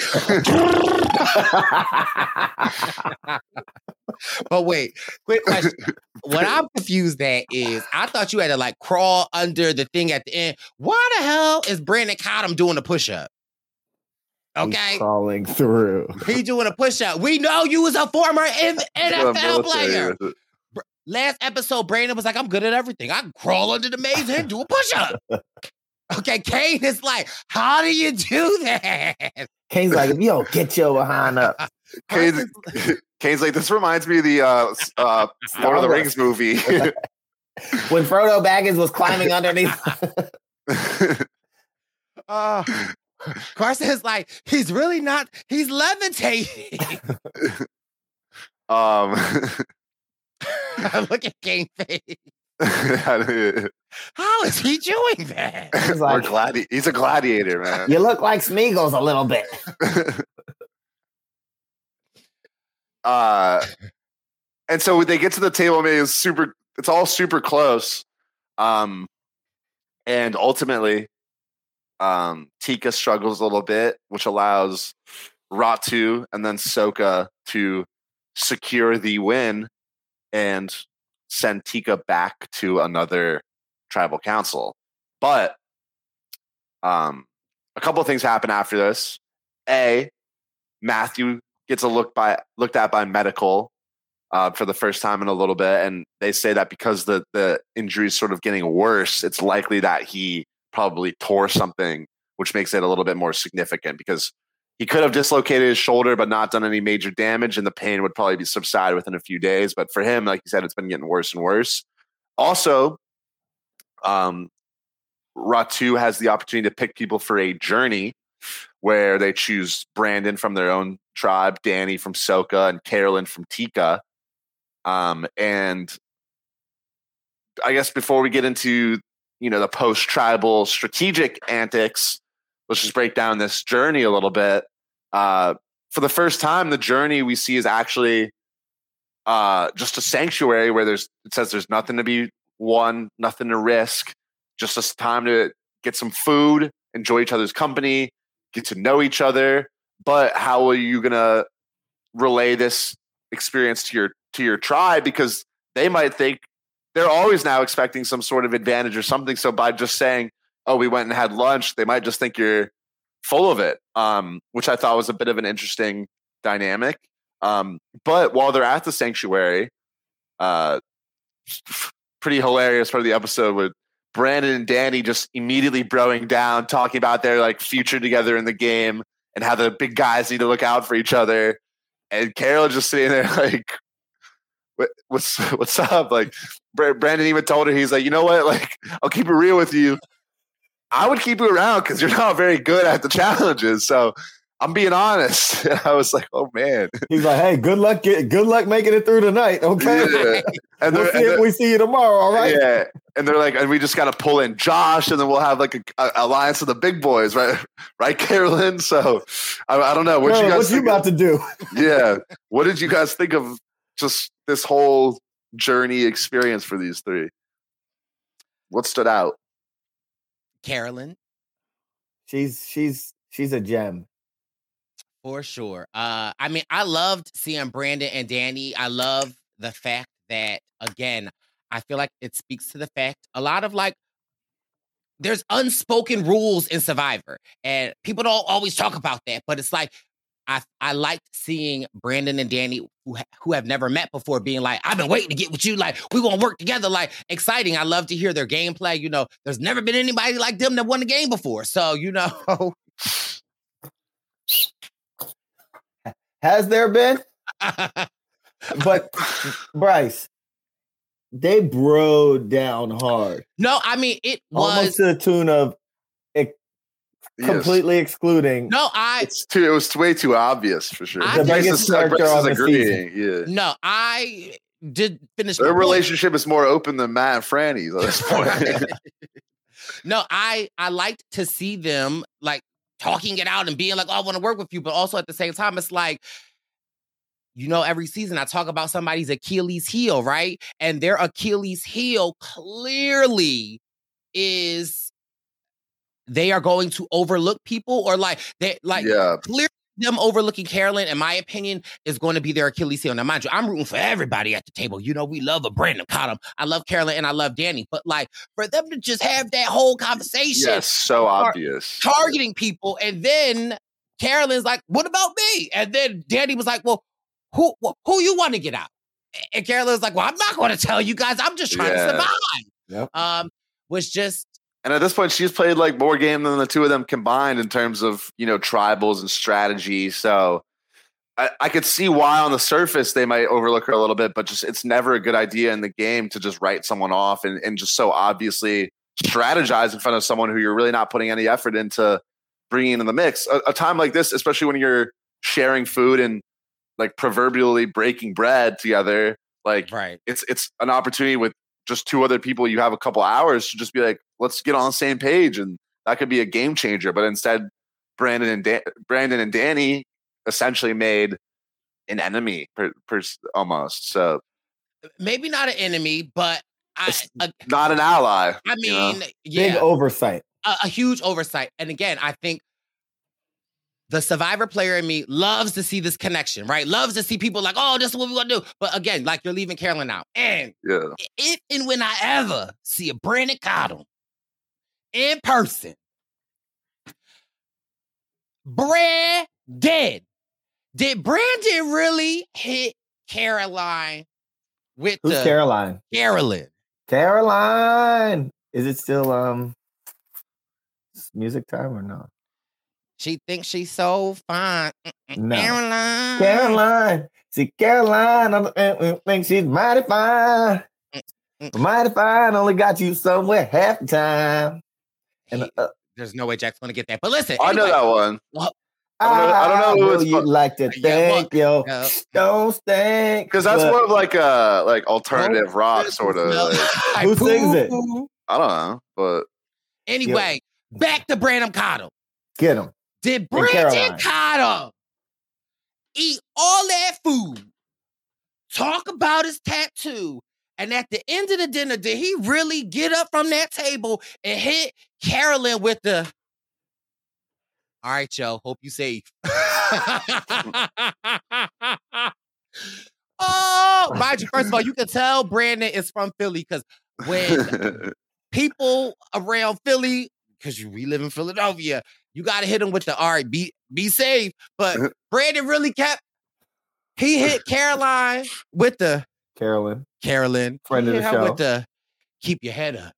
But wait, quick question. What I'm confused at is I thought you had to like crawl under the thing at the end. Why the hell is Brandon Cottom doing a push-up? Okay. He's crawling through. He doing a push-up. We know you was a former N F L player. Last episode, Brandon was like, I'm good at everything. I can crawl under the maze and do a push-up. Okay, Kane is like, how do you do that? Kane's like, yo, get your behind up. Kane's, Kane's like, this reminds me of the uh, uh, Lord of the Rings movie. When Frodo Baggins was climbing underneath. uh, Carson is like, he's really not, he's levitating. um, Look at Kane's face. How is he doing that? He's, like, gladi- he's a gladiator, man. You look like Smeagol's a little bit. uh, and so when they get to the table maze, super, it's all super close. Um, and ultimately, um, Tika struggles a little bit, which allows Ratu and then Soka to secure the win and send Tika back to another tribal council. But um, a couple of things happen after this. A, Matthew gets a look by looked at by medical uh, for the first time in a little bit, and they say that because the the injury is sort of getting worse, it's likely that he probably tore something, which makes it a little bit more significant because he could have dislocated his shoulder but not done any major damage, and the pain would probably be subsided within a few days. But for him, like you said, it's been getting worse and worse. Also, um, Ratu has the opportunity to pick people for a journey where they choose Brandon from their own tribe, Danny from Soka, and Carolyn from Tika. Um, and I guess before we get into, you know, the post-tribal strategic antics, let's just break down this journey a little bit. Uh, for the first time, the journey we see is actually uh, just a sanctuary where there's it says there's nothing to be won, nothing to risk, just a time to get some food, enjoy each other's company, get to know each other. But how are you gonna relay this experience to your to your tribe? Because they might think they're always now expecting some sort of advantage or something. So by just saying, oh, we went and had lunch, they might just think you're full of it, um, which I thought was a bit of an interesting dynamic. Um, but while they're at the sanctuary, uh, pretty hilarious part of the episode with Brandon and Danny just immediately broing down, talking about their like future together in the game and how the big guys need to look out for each other. And Carol just sitting there like, what, what's what's up? Like Brandon even told her, he's like, you know what? Like, I'll keep it real with you. I would keep you around because you're not very good at the challenges. So I'm being honest. And I was like, oh man. He's like, hey, good luck. Get, good luck making it through tonight. Okay. Yeah. And we'll see, and we see you tomorrow. All right. Yeah. And they're like, and we just got to pull in Josh, and then we'll have like a, a alliance of the big boys, right? Right, Carolyn. So I, I don't know what Carolyn, you guys. What you about of, to do? Yeah. What did you guys think of just this whole journey experience for these three? What stood out? Carolyn. She's she's she's a gem. For sure. Uh, I mean, I loved seeing Brandon and Danny. I love the fact that, again, I feel like it speaks to the fact a lot of like, there's unspoken rules in Survivor, and people don't always talk about that. But it's like I I liked seeing Brandon and Danny, who ha- who have never met before, being like, "I've been waiting to get with you. Like, we gonna work together." Like, exciting. I love to hear their gameplay. You know, there's never been anybody like them that won the game before. So you know, has there been? But Bryce, they broed down hard. No, I mean it was almost to the tune of it, Yes. completely excluding. no, I It's too. It was way too obvious for sure. I The Bryce biggest is- character Bryce is on the agreeing, Yeah, no, I did finish my their point. relationship is more open than Matt and Franny's at this point. No, I I liked to see them like talking it out and being like, "Oh, I want to work with you," but also at the same time, it's like, you know, every season I talk about somebody's Achilles heel, right? And their Achilles heel clearly is they are going to overlook people, or like they like Yeah. clearly them overlooking Carolyn, in my opinion, is going to be their Achilles heel. Now, mind you, I'm rooting for everybody at the table. You know, we love a Brandon Cottom. I love Carolyn and I love Danny. But like for them to just have that whole conversation, Yes, so tar- obvious. targeting people, and then Carolyn's like, "What about me?" And then Danny was like, "Well, who wh- who you want to get out?" And Carolyn's like, "Well, I'm not going to tell you guys. I'm just trying Yeah. to survive." Yep. Um, was just And at this point, she's played like more game than the two of them combined in terms of, you know, tribals and strategy. So I, I could see why on the surface they might overlook her a little bit, but just it's never a good idea in the game to just write someone off and, and just so obviously strategize in front of someone who you're really not putting any effort into bringing in the mix. A, a time like this, especially when you're sharing food and like proverbially breaking bread together, like right. it's it's an opportunity with just two other people. You have a couple hours to just be like, let's get on the same page, and that could be a game changer. But instead, Brandon and Dan- Brandon and Danny essentially made an enemy, per, per, almost. So Maybe not an enemy, but I It's uh, not an ally. I you know? mean, Big yeah, oversight. a, a huge oversight. And again, I think the Survivor player in me loves to see this connection, right? Loves to see people like, "Oh, this is what we want to do." But again, like you're leaving Carolyn out. And Yeah. if and when I ever see a Brandon Cottom in person, Brandon, did Brandon really hit Caroline with Who's the Caroline? Carolyn? Caroline. Is it still um s- music time or not? She thinks she's so fine. Mm-mm. No. Caroline. Caroline. See, Caroline, I uh, think she's mighty fine. Mm. Mighty fine, only got you somewhere half the time. And uh, There's no way Jack's going to get that. But listen, I know anyway, that one. well, I don't know- I don't know who know it's you'd fu- like to Yeah, well, thank yo. yeah. Don't stink. Because that's but more of like a like alternative rock sort of. no. Like, Who sings it? Boo. I don't know, but Anyway, back to Brandon Cottom. Get him. Did And Brandon Caroline. Cottom eat all that food, talk about his tattoo, and at the end of the dinner, did he really get up from that table and hit Carolyn with the, "All right, yo, hope you safe"? Oh, mind you, first of all, you can tell Brandon is from Philly because when people around Philly, because we live in Philadelphia, you got to hit them with the, "All right, be, be safe." But Brandon really kept, he hit Caroline with the, Carolyn. Carolyn, Friend he of the hit her show. with the, "Keep your head up."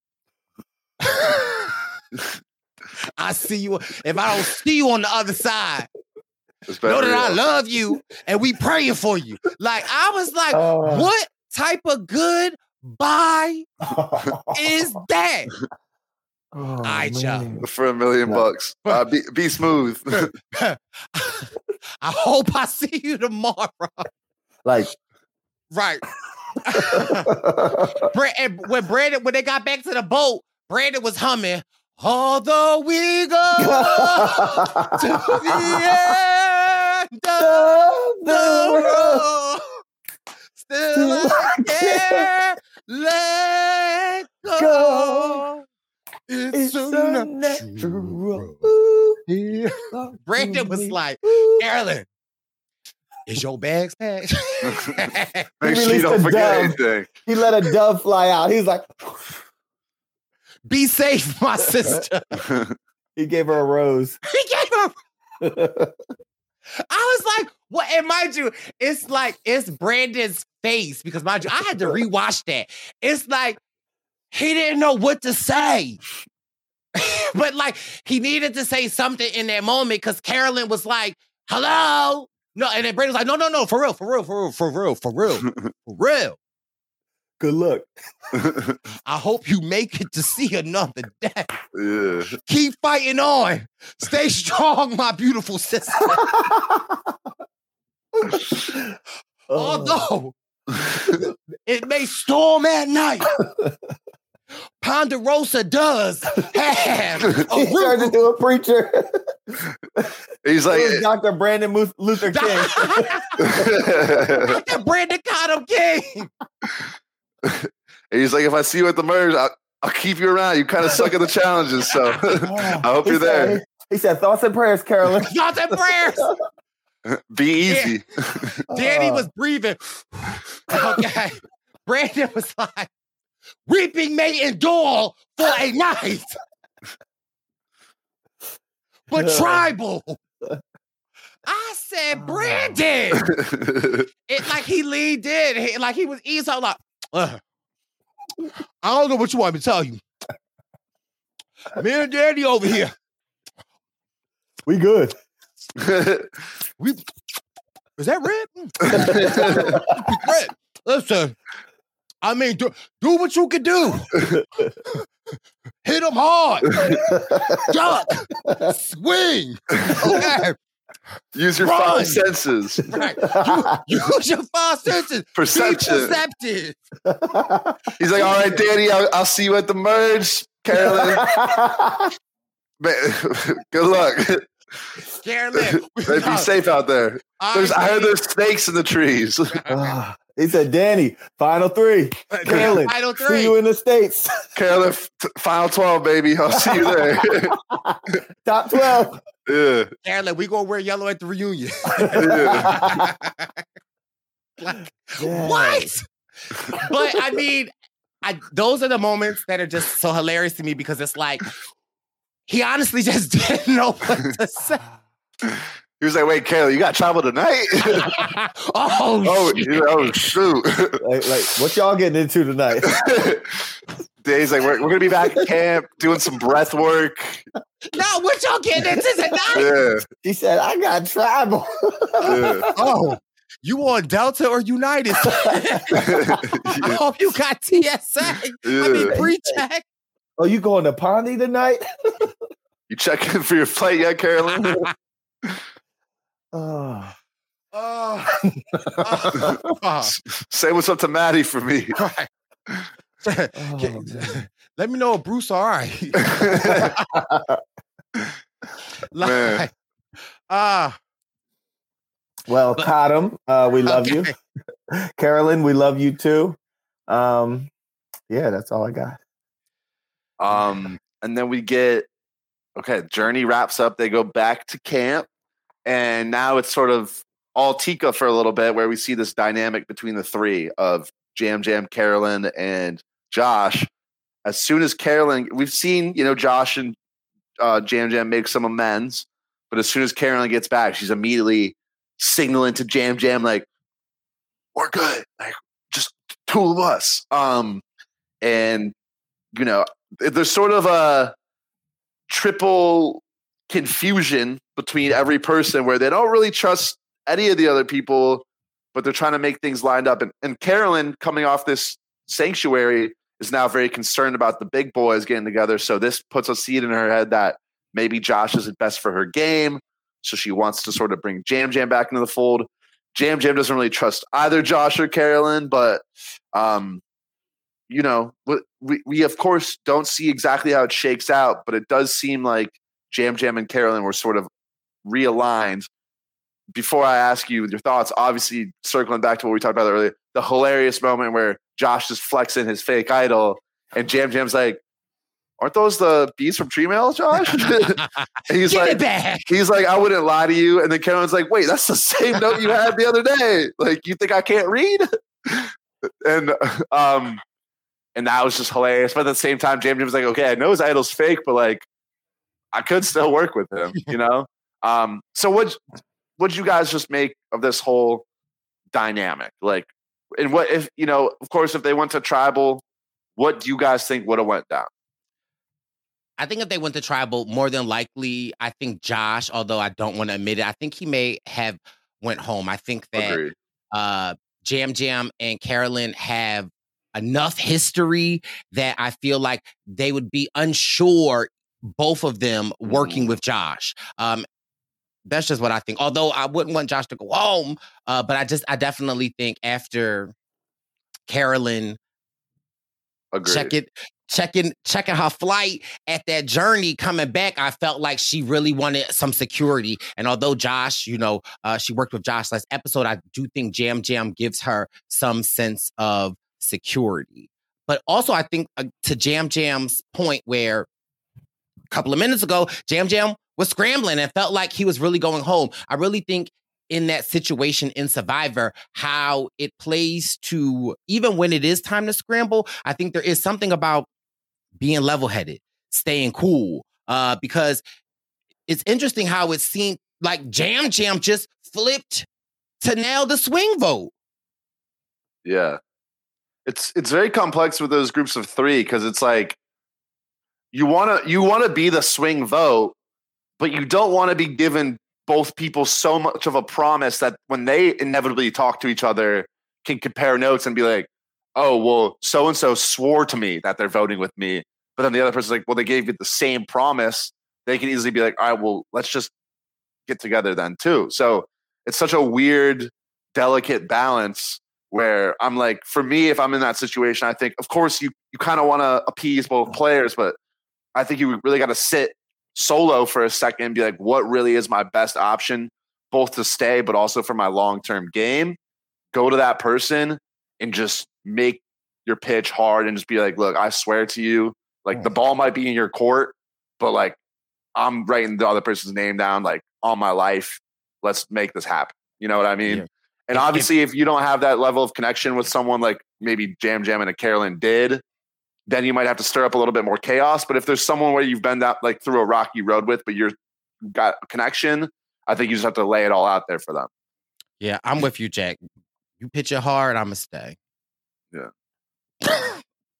I see you. If I don't see you on the other side, it's know better, that I yeah. love you and we praying for you. Like, I was like, Oh. what type of good bye is that? Oh, All right, y'all. man. for a million No. bucks. Uh, be, be smooth. I hope I see you tomorrow. Like, Right. Bra- and when Brandon, when they got back to the boat, Brandon was humming, "Although we go to the end of the road, still I can't let go. It's, It's so so natural." natural. Brandon was like, "Carolyn, Is your bags packed? Make sure you don't forget anything. He let a dove fly out. He was like, be safe, my sister. He gave her a rose. He gave her. I was like, what? And mind you, it's like, it's Brandon's face because mind you, I had to rewatch that. It's like, he didn't know what to say. But like, he needed to say something in that moment because Carolyn was like, hello? No, and then Brandon was like, no, no, no, for real, for real, for real, for real, for real, for real. Good luck. I hope you make it to see another day. Yeah. Keep fighting on. Stay strong, my beautiful sister. Although it may storm at night, Ponderosa does have a he turned into a preacher. He's like Doctor Brandon Luther King. Doctor Brandon Cotton King. He's like, if I see you at the merge, I'll, I'll keep you around. You kind of suck at the challenges, so I hope he you're said, there. He said, thoughts and prayers, Carolyn. Thoughts and prayers. Be easy. Yeah. Danny was breathing. Okay. Brandon was like, weeping may endure for a night, but tribal. I said, Brandon. It like he leaned in, he, like he was easy. I'm like, uh, I don't know what you want me to tell you. Me and Danny over here. We good. We is that red? Red. Listen. I mean, do, do what you can do. Hit him hard. Duck. Swing. Okay. Use your Run. five senses. Right. You, use your five senses. Perception. Be perceptive. He's like, all right, Danny, I'll, I'll see you at the merge, Carolyn. Man, good luck. Carolyn. Be safe out there. There's, I heard there's snakes in the trees. uh, he said, Danny, final three. Carolyn, final three. See you in the States. Carolyn, f- final twelve, baby. I'll see you there. Top twelve. Yeah. Carolyn, we gonna wear yellow at the reunion. Yeah. Like, yeah. What? But I mean, I, those are the moments that are just so hilarious to me because it's like, he honestly just didn't know what to say. He was like, wait, Carolyn, you got travel tonight? oh, oh, shit. oh, shoot. like, like, what y'all getting into tonight? Dave's like, we're, we're going to be back at camp doing some breath work. No, what y'all getting into tonight? Yeah. He said, I got travel. Yeah. Oh, you on Delta or United? I Yeah. hope you got T S A. Yeah. I mean, pre-check. Oh, you going to Pondy tonight? You checking for your flight yet, Carolyn? Oh. Oh. Oh. Say what's up to Maddie for me. Right. Oh, let me know if Bruce all right. Like, ah. uh, well, but, Cottam, uh, we love okay. you. Carolyn, we love you too. Um, yeah, that's all I got. Um, and then we get, okay, Journey wraps up. They go back to camp. And now it's sort of all Tika for a little bit where we see this dynamic between the three of Jam Jam, Carolyn, and Josh. As soon as Carolyn, we've seen, you know, Josh and uh, Jam Jam make some amends. But as soon as Carolyn gets back, she's immediately signaling to Jam Jam, like, we're good. Like, just two of us. Um, and, you know, there's sort of a triple confusion between every person where they don't really trust any of the other people, but they're trying to make things lined up. And, and Carolyn, coming off this sanctuary, is now very concerned about the big boys getting together. So this puts a seed in her head that maybe Josh isn't best for her game. So she wants to sort of bring Jam Jam back into the fold. Jam Jam doesn't really trust either Josh or Carolyn, but, um, you know, we, we of course don't see exactly how it shakes out, but it does seem like Jam Jam and Carolyn were sort of realigned. Before I ask you your thoughts, obviously circling back to what we talked about earlier, the hilarious moment where Josh is flexing his fake idol and Jam Jam's like, aren't those the beats from Tree Mail, Josh? he's Give like, it back. he's like, I wouldn't lie to you. And then Carolyn's like, wait, that's the same note you had the other day. Like, you think I can't read? and um, and that was just hilarious. But at the same time, Jam Jam was like, okay, I know his idol's fake, but like, I could still work with him, you know? um, so what what'd you guys just make of this whole dynamic? Like, and what if, you know, of course, if they went to Tribal, what do you guys think would have went down? I think if they went to Tribal, more than likely, I think Josh, although I don't want to admit it, I think he may have went home. I think that uh, Jam Jam and Carolyn have enough history that I feel like they would be unsure, both of them working mm. with Josh. Um, that's just what I think. Although I wouldn't want Josh to go home, uh, but I just, I definitely think after Carolyn Agreed. check it, checking, checking her flight at that journey coming back, I felt like she really wanted some security. And although Josh, you know, uh, she worked with Josh last episode, I do think Jam Jam gives her some sense of security. But also, I think uh, to Jam Jam's point where a couple of minutes ago, Jam Jam was scrambling and felt like he was really going home. I really think in that situation in Survivor, how it plays to, even when it is time to scramble, I think there is something about being level-headed, staying cool, uh, because it's interesting how it seemed like Jam Jam just flipped to nail the swing vote. Yeah. It's it's very complex with those groups of three, because it's like you want to you want to be the swing vote, but you don't want to be given both people so much of a promise that when they inevitably talk to each other, can compare notes and be like, oh, well, so-and-so swore to me that they're voting with me. But then the other person's like, well, they gave you the same promise. They can easily be like, all right, well, let's just get together then too. So it's such a weird, delicate balance where I'm like, for me, if I'm in that situation, I think, of course, you, you kind of want to appease both players, but I think you really got to sit solo for a second and be like, what really is my best option, both to stay, but also for my long-term game? Go to that person and just make your pitch hard and just be like, look, I swear to you, like the ball might be in your court, but like I'm writing the other person's name down, like all my life. Let's make this happen. You know what I mean? Yeah. And obviously, if you don't have that level of connection with someone like maybe Jam Jam and a Carolyn did, then you might have to stir up a little bit more chaos. But if there's someone where you've been that like through a rocky road with, but you're got a connection, I think you just have to lay it all out there for them. Yeah, I'm with you, Jack. You pitch it hard, I'm gonna stay. Yeah.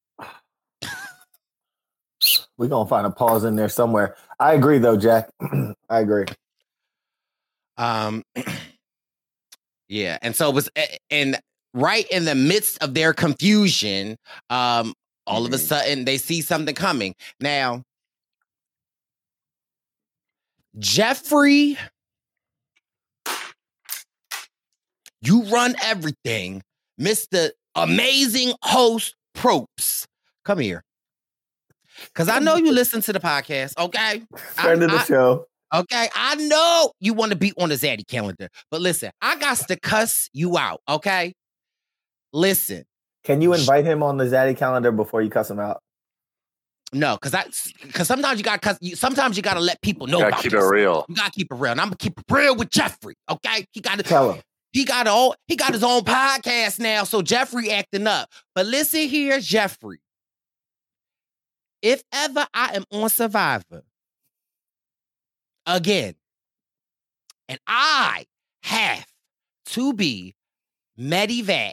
We're gonna find a pause in there somewhere. I agree though, Jack. I agree. Um yeah, and so it was, and right in the midst of their confusion, um, all of a sudden they see something coming. Now, Jeffrey, you run everything. Mister Amazing Host Probst, come here. Because I know you listen to the podcast, okay? Friend I, of the I, show. Okay, I know you want to be on the Zaddy calendar. But listen, I got to cuss you out, okay? Listen. Can you invite him on the Zaddy calendar before you cuss him out? No, because I because sometimes you gotta cuss, you, sometimes you gotta let people know. You gotta about keep this. it real. You gotta keep it real. And I'm gonna keep it real with Jeffrey. Okay. He got Tell him. He got all he got his own podcast now. So Jeffrey acting up. But listen here, Jeffrey. If ever I am on Survivor again, and I have to be medevac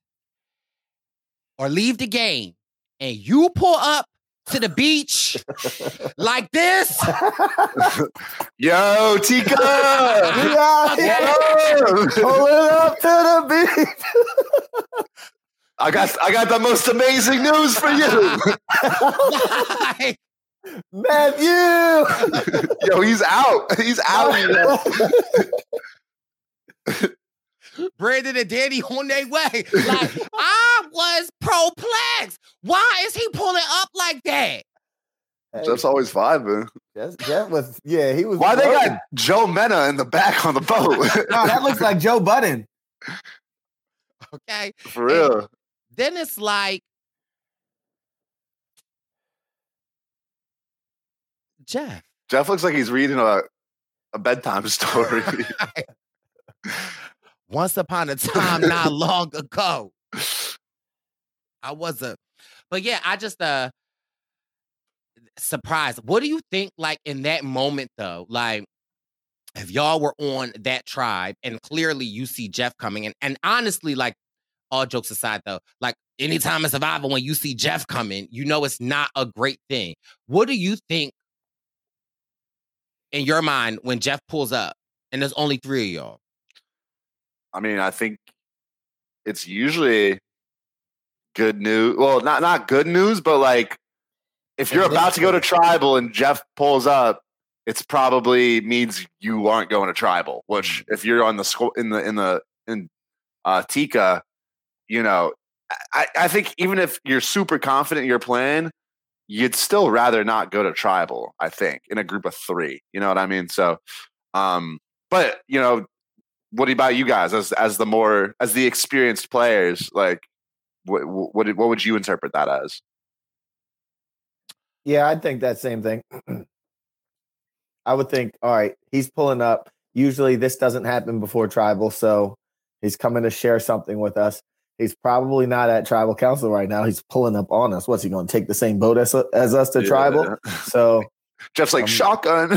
or leave the game, and you pull up to the beach like this. Yo, Tika! Yeah, pull it up to the beach. I got I got the most amazing news for you. Why? Matthew! Yo, he's out. He's out. Brandon and Danny on their way. Like, I was perplexed. Why is he pulling up like that? Jeff's always vibing. Jeff, Jeff was, yeah, he was. Why floating. they got Joe Mena in the back on the boat? No, that looks like Joe Budden. Okay. For real. And, then it's like, Jeff? Jeff looks like he's reading a, a bedtime story. Once upon a time, not long ago, I was a, but yeah, I just uh surprised. What do you think? Like in that moment, though, like if y'all were on that tribe and clearly you see Jeff coming, and and honestly, like all jokes aside, though, like anytime in Survivor when you see Jeff coming, you know it's not a great thing. What do you think in your mind when Jeff pulls up and there's only three of y'all? I mean, I think it's usually good news. Well, not not good news, but like if you're about to go to tribal and Jeff pulls up, it's probably means you aren't going to tribal. Which if you're on the score in the in the in uh, Tika, you know, I, I think even if you're super confident in your plan, you'd still rather not go to tribal. I think in a group of three, you know what I mean. So, um, but you know. What about you guys as as the more as the experienced players? Like, what what what would you interpret that as? Yeah, I think that same thing. I would think, all right, he's pulling up. Usually, this doesn't happen before tribal, so he's coming to share something with us. He's probably not at tribal council right now. He's pulling up on us. What's he going to take the same boat as as us to yeah. tribal? So. Jeff's like, um, shotgun.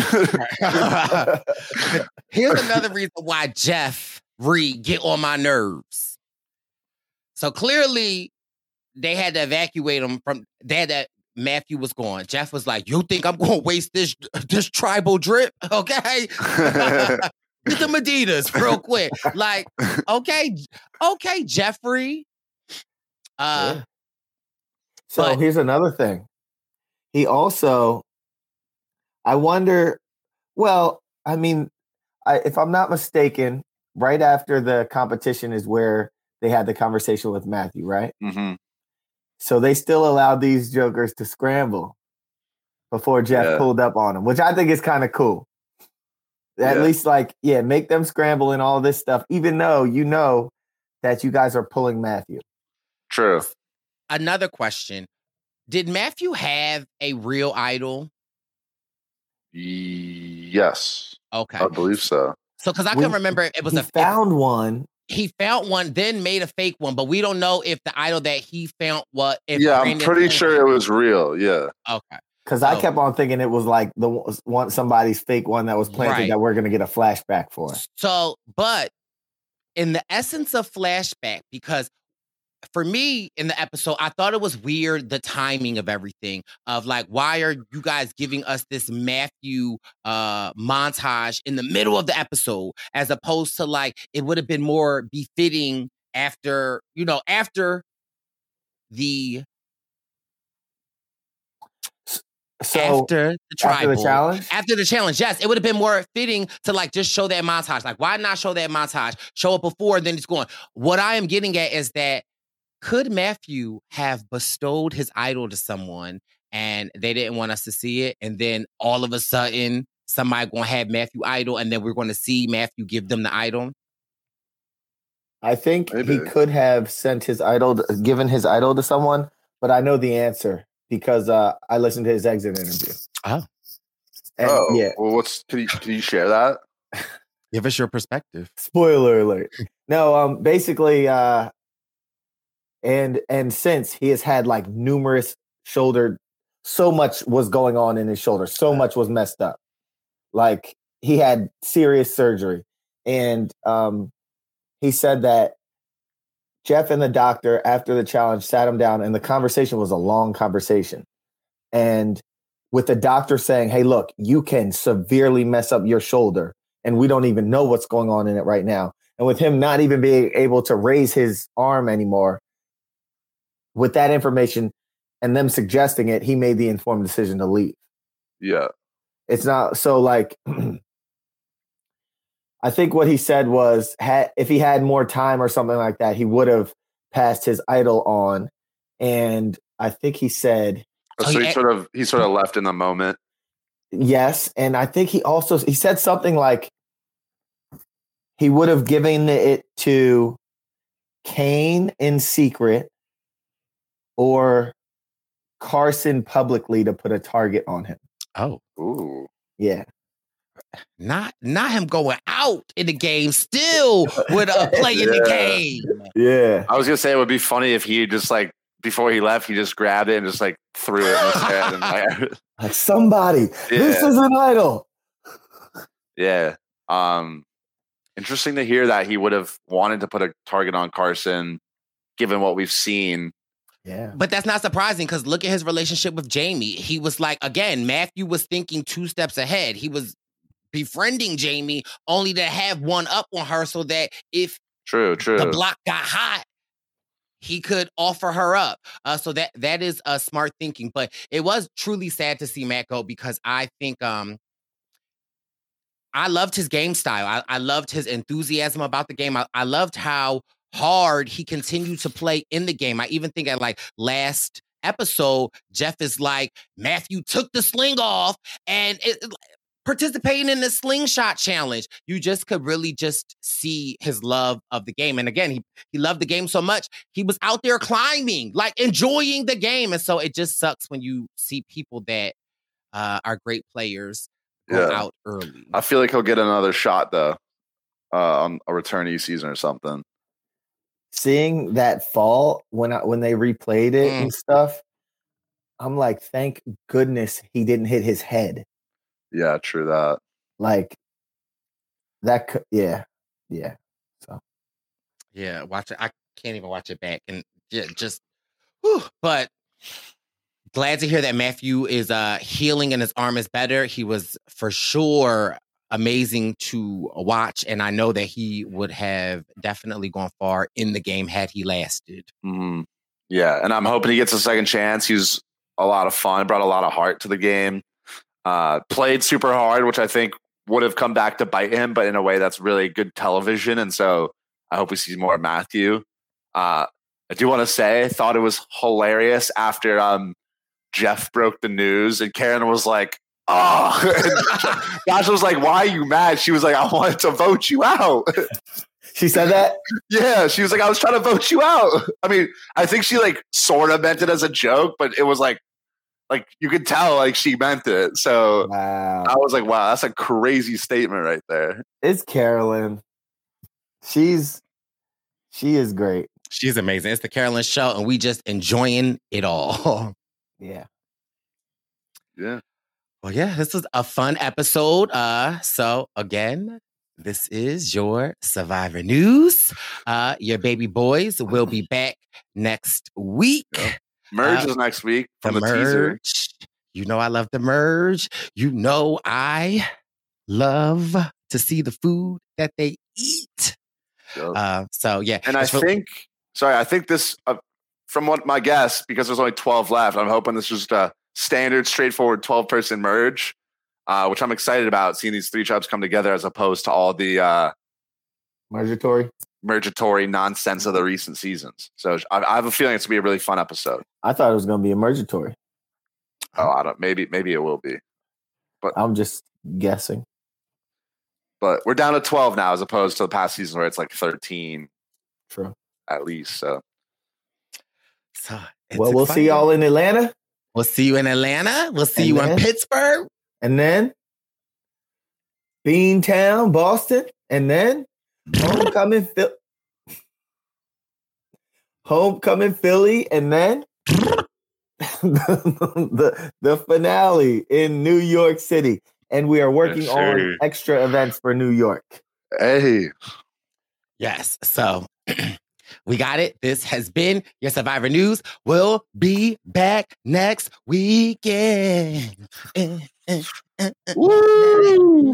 Here's another reason why Jeff Reed get on my nerves. So clearly, they had to evacuate him from. They had that Matthew was gone. Jeff was like, "You think I'm going to waste this this tribal drip? Okay, get the Meditas real quick. Like, okay, okay, Jeffrey. Uh, yeah. So but, here's another thing. He also. I wonder, well, I mean, I, if I'm not mistaken, right after the competition is where they had the conversation with Matthew, right? Mm-hmm. So they still allowed these jokers to scramble before Jeff yeah. pulled up on them, which I think is kind of cool. At yeah. least, like, yeah, make them scramble and all this stuff, even though you know that you guys are pulling Matthew. True. Another question. Did Matthew have a real idol? Yes. Okay. I believe so. So, because I can remember it was he a found one. He found one, then made a fake one, but we don't know if the idol that he found what. If yeah, Brandon I'm pretty sure it was real. Yeah. Okay. Because I kept on thinking it was like the one somebody's fake one that was planted right. that we're gonna get a flashback for. So, but in the essence of flashback, because. For me, in the episode, I thought it was weird, the timing of everything, of like, why are you guys giving us this Matthew uh, montage in the middle of the episode, as opposed to like, it would have been more befitting after, you know, after the... So after the tribal, after the challenge? After the challenge, yes. It would have been more fitting to like just show that montage. Like, why not show that montage? Show it before, then it's going. What I am getting at is that could Matthew have bestowed his idol to someone and they didn't want us to see it? And then all of a sudden, somebody going to have Matthew idol and then we're going to see Matthew give them the idol? I think Maybe. he could have sent his idol, given his idol to someone, but I know the answer because uh, I listened to his exit interview. Oh. And, oh, yeah. Well, what's, can you, can you share that? Give us your perspective. Spoiler alert. No, um, basically, uh, And and since he has had like numerous shoulder, so much was going on in his shoulder. So much was messed up. Like he had serious surgery. And um, he said that Jeff and the doctor, after the challenge, sat him down and the conversation was a long conversation. And with the doctor saying, hey, look, you can severely mess up your shoulder. And we don't even know what's going on in it right now. And with him not even being able to raise his arm anymore, with that information and them suggesting it, he made the informed decision to leave. Yeah. It's not so like, I think what he said was ha- if he had more time or something like that, he would have passed his idol on. And I think he said, oh, so he sort of, he sort of left in the moment. Yes. And I think he also, he said something like he would have given it to Kane in secret or Carson publicly to put a target on him. Oh. Ooh. Yeah. Not not him going out in the game, still would uh, play in the Yeah. game. Yeah. I was gonna say it would be funny if he just like before he left, he just grabbed it and just like threw it in his head and like, Like somebody, this Yeah. is an idol. yeah. Um, interesting to hear that he would have wanted to put a target on Carson, given what we've seen. Yeah. But that's not surprising because look at his relationship with Jamie. He was like, again, Matthew was thinking two steps ahead. He was befriending Jamie only to have one up on her so that if True, true. the block got hot, he could offer her up. Uh, so that that is a uh, smart thinking. But it was truly sad to see Matt go because I think um, I loved his game style. I, I loved his enthusiasm about the game. I, I loved how hard he continued to play in the game. I even think at like last episode, Jeff is like, Matthew took the sling off and it, it, participating in the slingshot challenge. You just could really just see his love of the game. And again, he, he loved the game so much, he was out there climbing, like enjoying the game. And so it just sucks when you see people that uh, are great players go Yeah. out early. I feel like he'll get another shot though, uh, on a returnee season or something. Seeing that fall when I, when they replayed it Mm. and stuff, I'm like, thank goodness he didn't hit his head. Yeah, true that. Like that. c- Yeah. Yeah. So Yeah, watch it. I can't even watch it back. And yeah, just, whew. But glad to hear that Matthew is uh, healing and his arm is better. He was for sure amazing to watch. And I know that he would have definitely gone far in the game had he lasted. Mhm. Yeah, and I'm hoping he gets a second chance. He's a lot of fun, brought a lot of heart to the game. Uh, played super hard, which I think would have come back to bite him, but in a way that's really good television. And so I hope we see more of Matthew. Uh, I do want to say, I thought it was hilarious after um, Jeff broke the news and Karen was like, oh, Josh was like, why are you mad? She was like, I wanted to vote you out. she said that. Yeah, she was like, I was trying to vote you out. I mean, I think she like sort of meant it as a joke, but it was like, like you could tell like she meant it. So Wow. I was like, wow, that's a crazy statement right there. It's Carolyn. She's she is great. She's amazing. It's the Carolyn Show, and we just enjoying it all. Yeah. Yeah. Well, yeah, this was a fun episode. Uh, so again, this is your Survivor News. Uh, your baby boys will be back next week. Yep. Merge Uh, is next week The from the, teaser. merge. You know I love the merge. You know I love to see the food that they eat. Yep. Uh, so yeah, and I it's really- think, sorry, I think this, uh, from what my guess, because there's only twelve left, I'm hoping this is just a standard, straightforward twelve person merge, uh, which I'm excited about, seeing these three tribes come together as opposed to all the uh, Mergatory. mergatory nonsense of the recent seasons. So I, I have a feeling it's going to be a really fun episode. I thought it was gonna be a mergatory. Oh, I don't, maybe, maybe it will be. I'm just guessing. But we're down to twelve now as opposed to the past season where it's like thirteen True. at least. So so it's Well, we'll see exciting. y'all in Atlanta, We'll see you in Atlanta. We'll see And you then- in Pittsburgh. and then Beantown, Boston, and then homecoming, Phil- homecoming Philly, and then the the finale in New York City. And we are working Yes, on sir. extra events for New York. hey, Yes. So we got it. This has been your Survivor News. We'll be back next weekend. Eh, eh, eh, eh, Woo!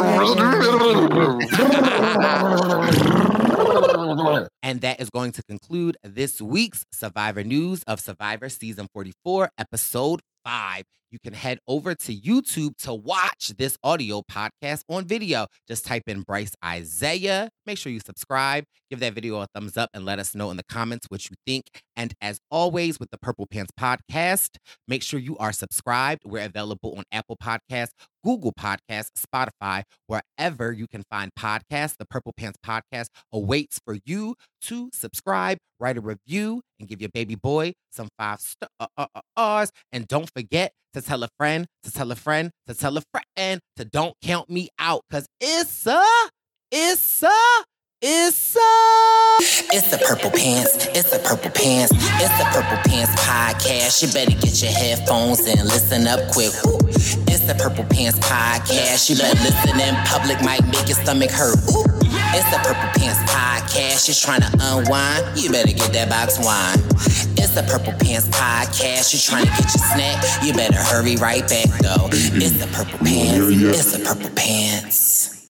And that is going to conclude this week's Survivor News of Survivor Season forty-four, Episode five. You can head over to YouTube to watch this audio podcast on video. Just type in Bryce Isaiah. Make sure you subscribe. Give that video a thumbs up and let us know in the comments what you think. And as always, with the Purple Pants Podcast, make sure you are subscribed. We're available on Apple Podcasts, Google Podcasts, Spotify, wherever you can find podcasts. The Purple Pants Podcast awaits for you to subscribe, write a review, and give your baby boy some five stars. And don't forget to tell a friend, to tell a friend, to tell a friend to don't count me out. Because it's a, it's a, it's a... It's the Purple Pants, it's the Purple Pants, it's the Purple Pants podcast. You better get your headphones and listen up quick. Woo. It's the Purple Pants podcast. You better listen in public, might make your stomach hurt. Ooh. It's the Purple Pants podcast. You're trying to unwind, you better get that box wine. It's the Purple Pants podcast. You're trying to get your snack, you better hurry right back though. It's the Purple Pants, it's the Purple Pants.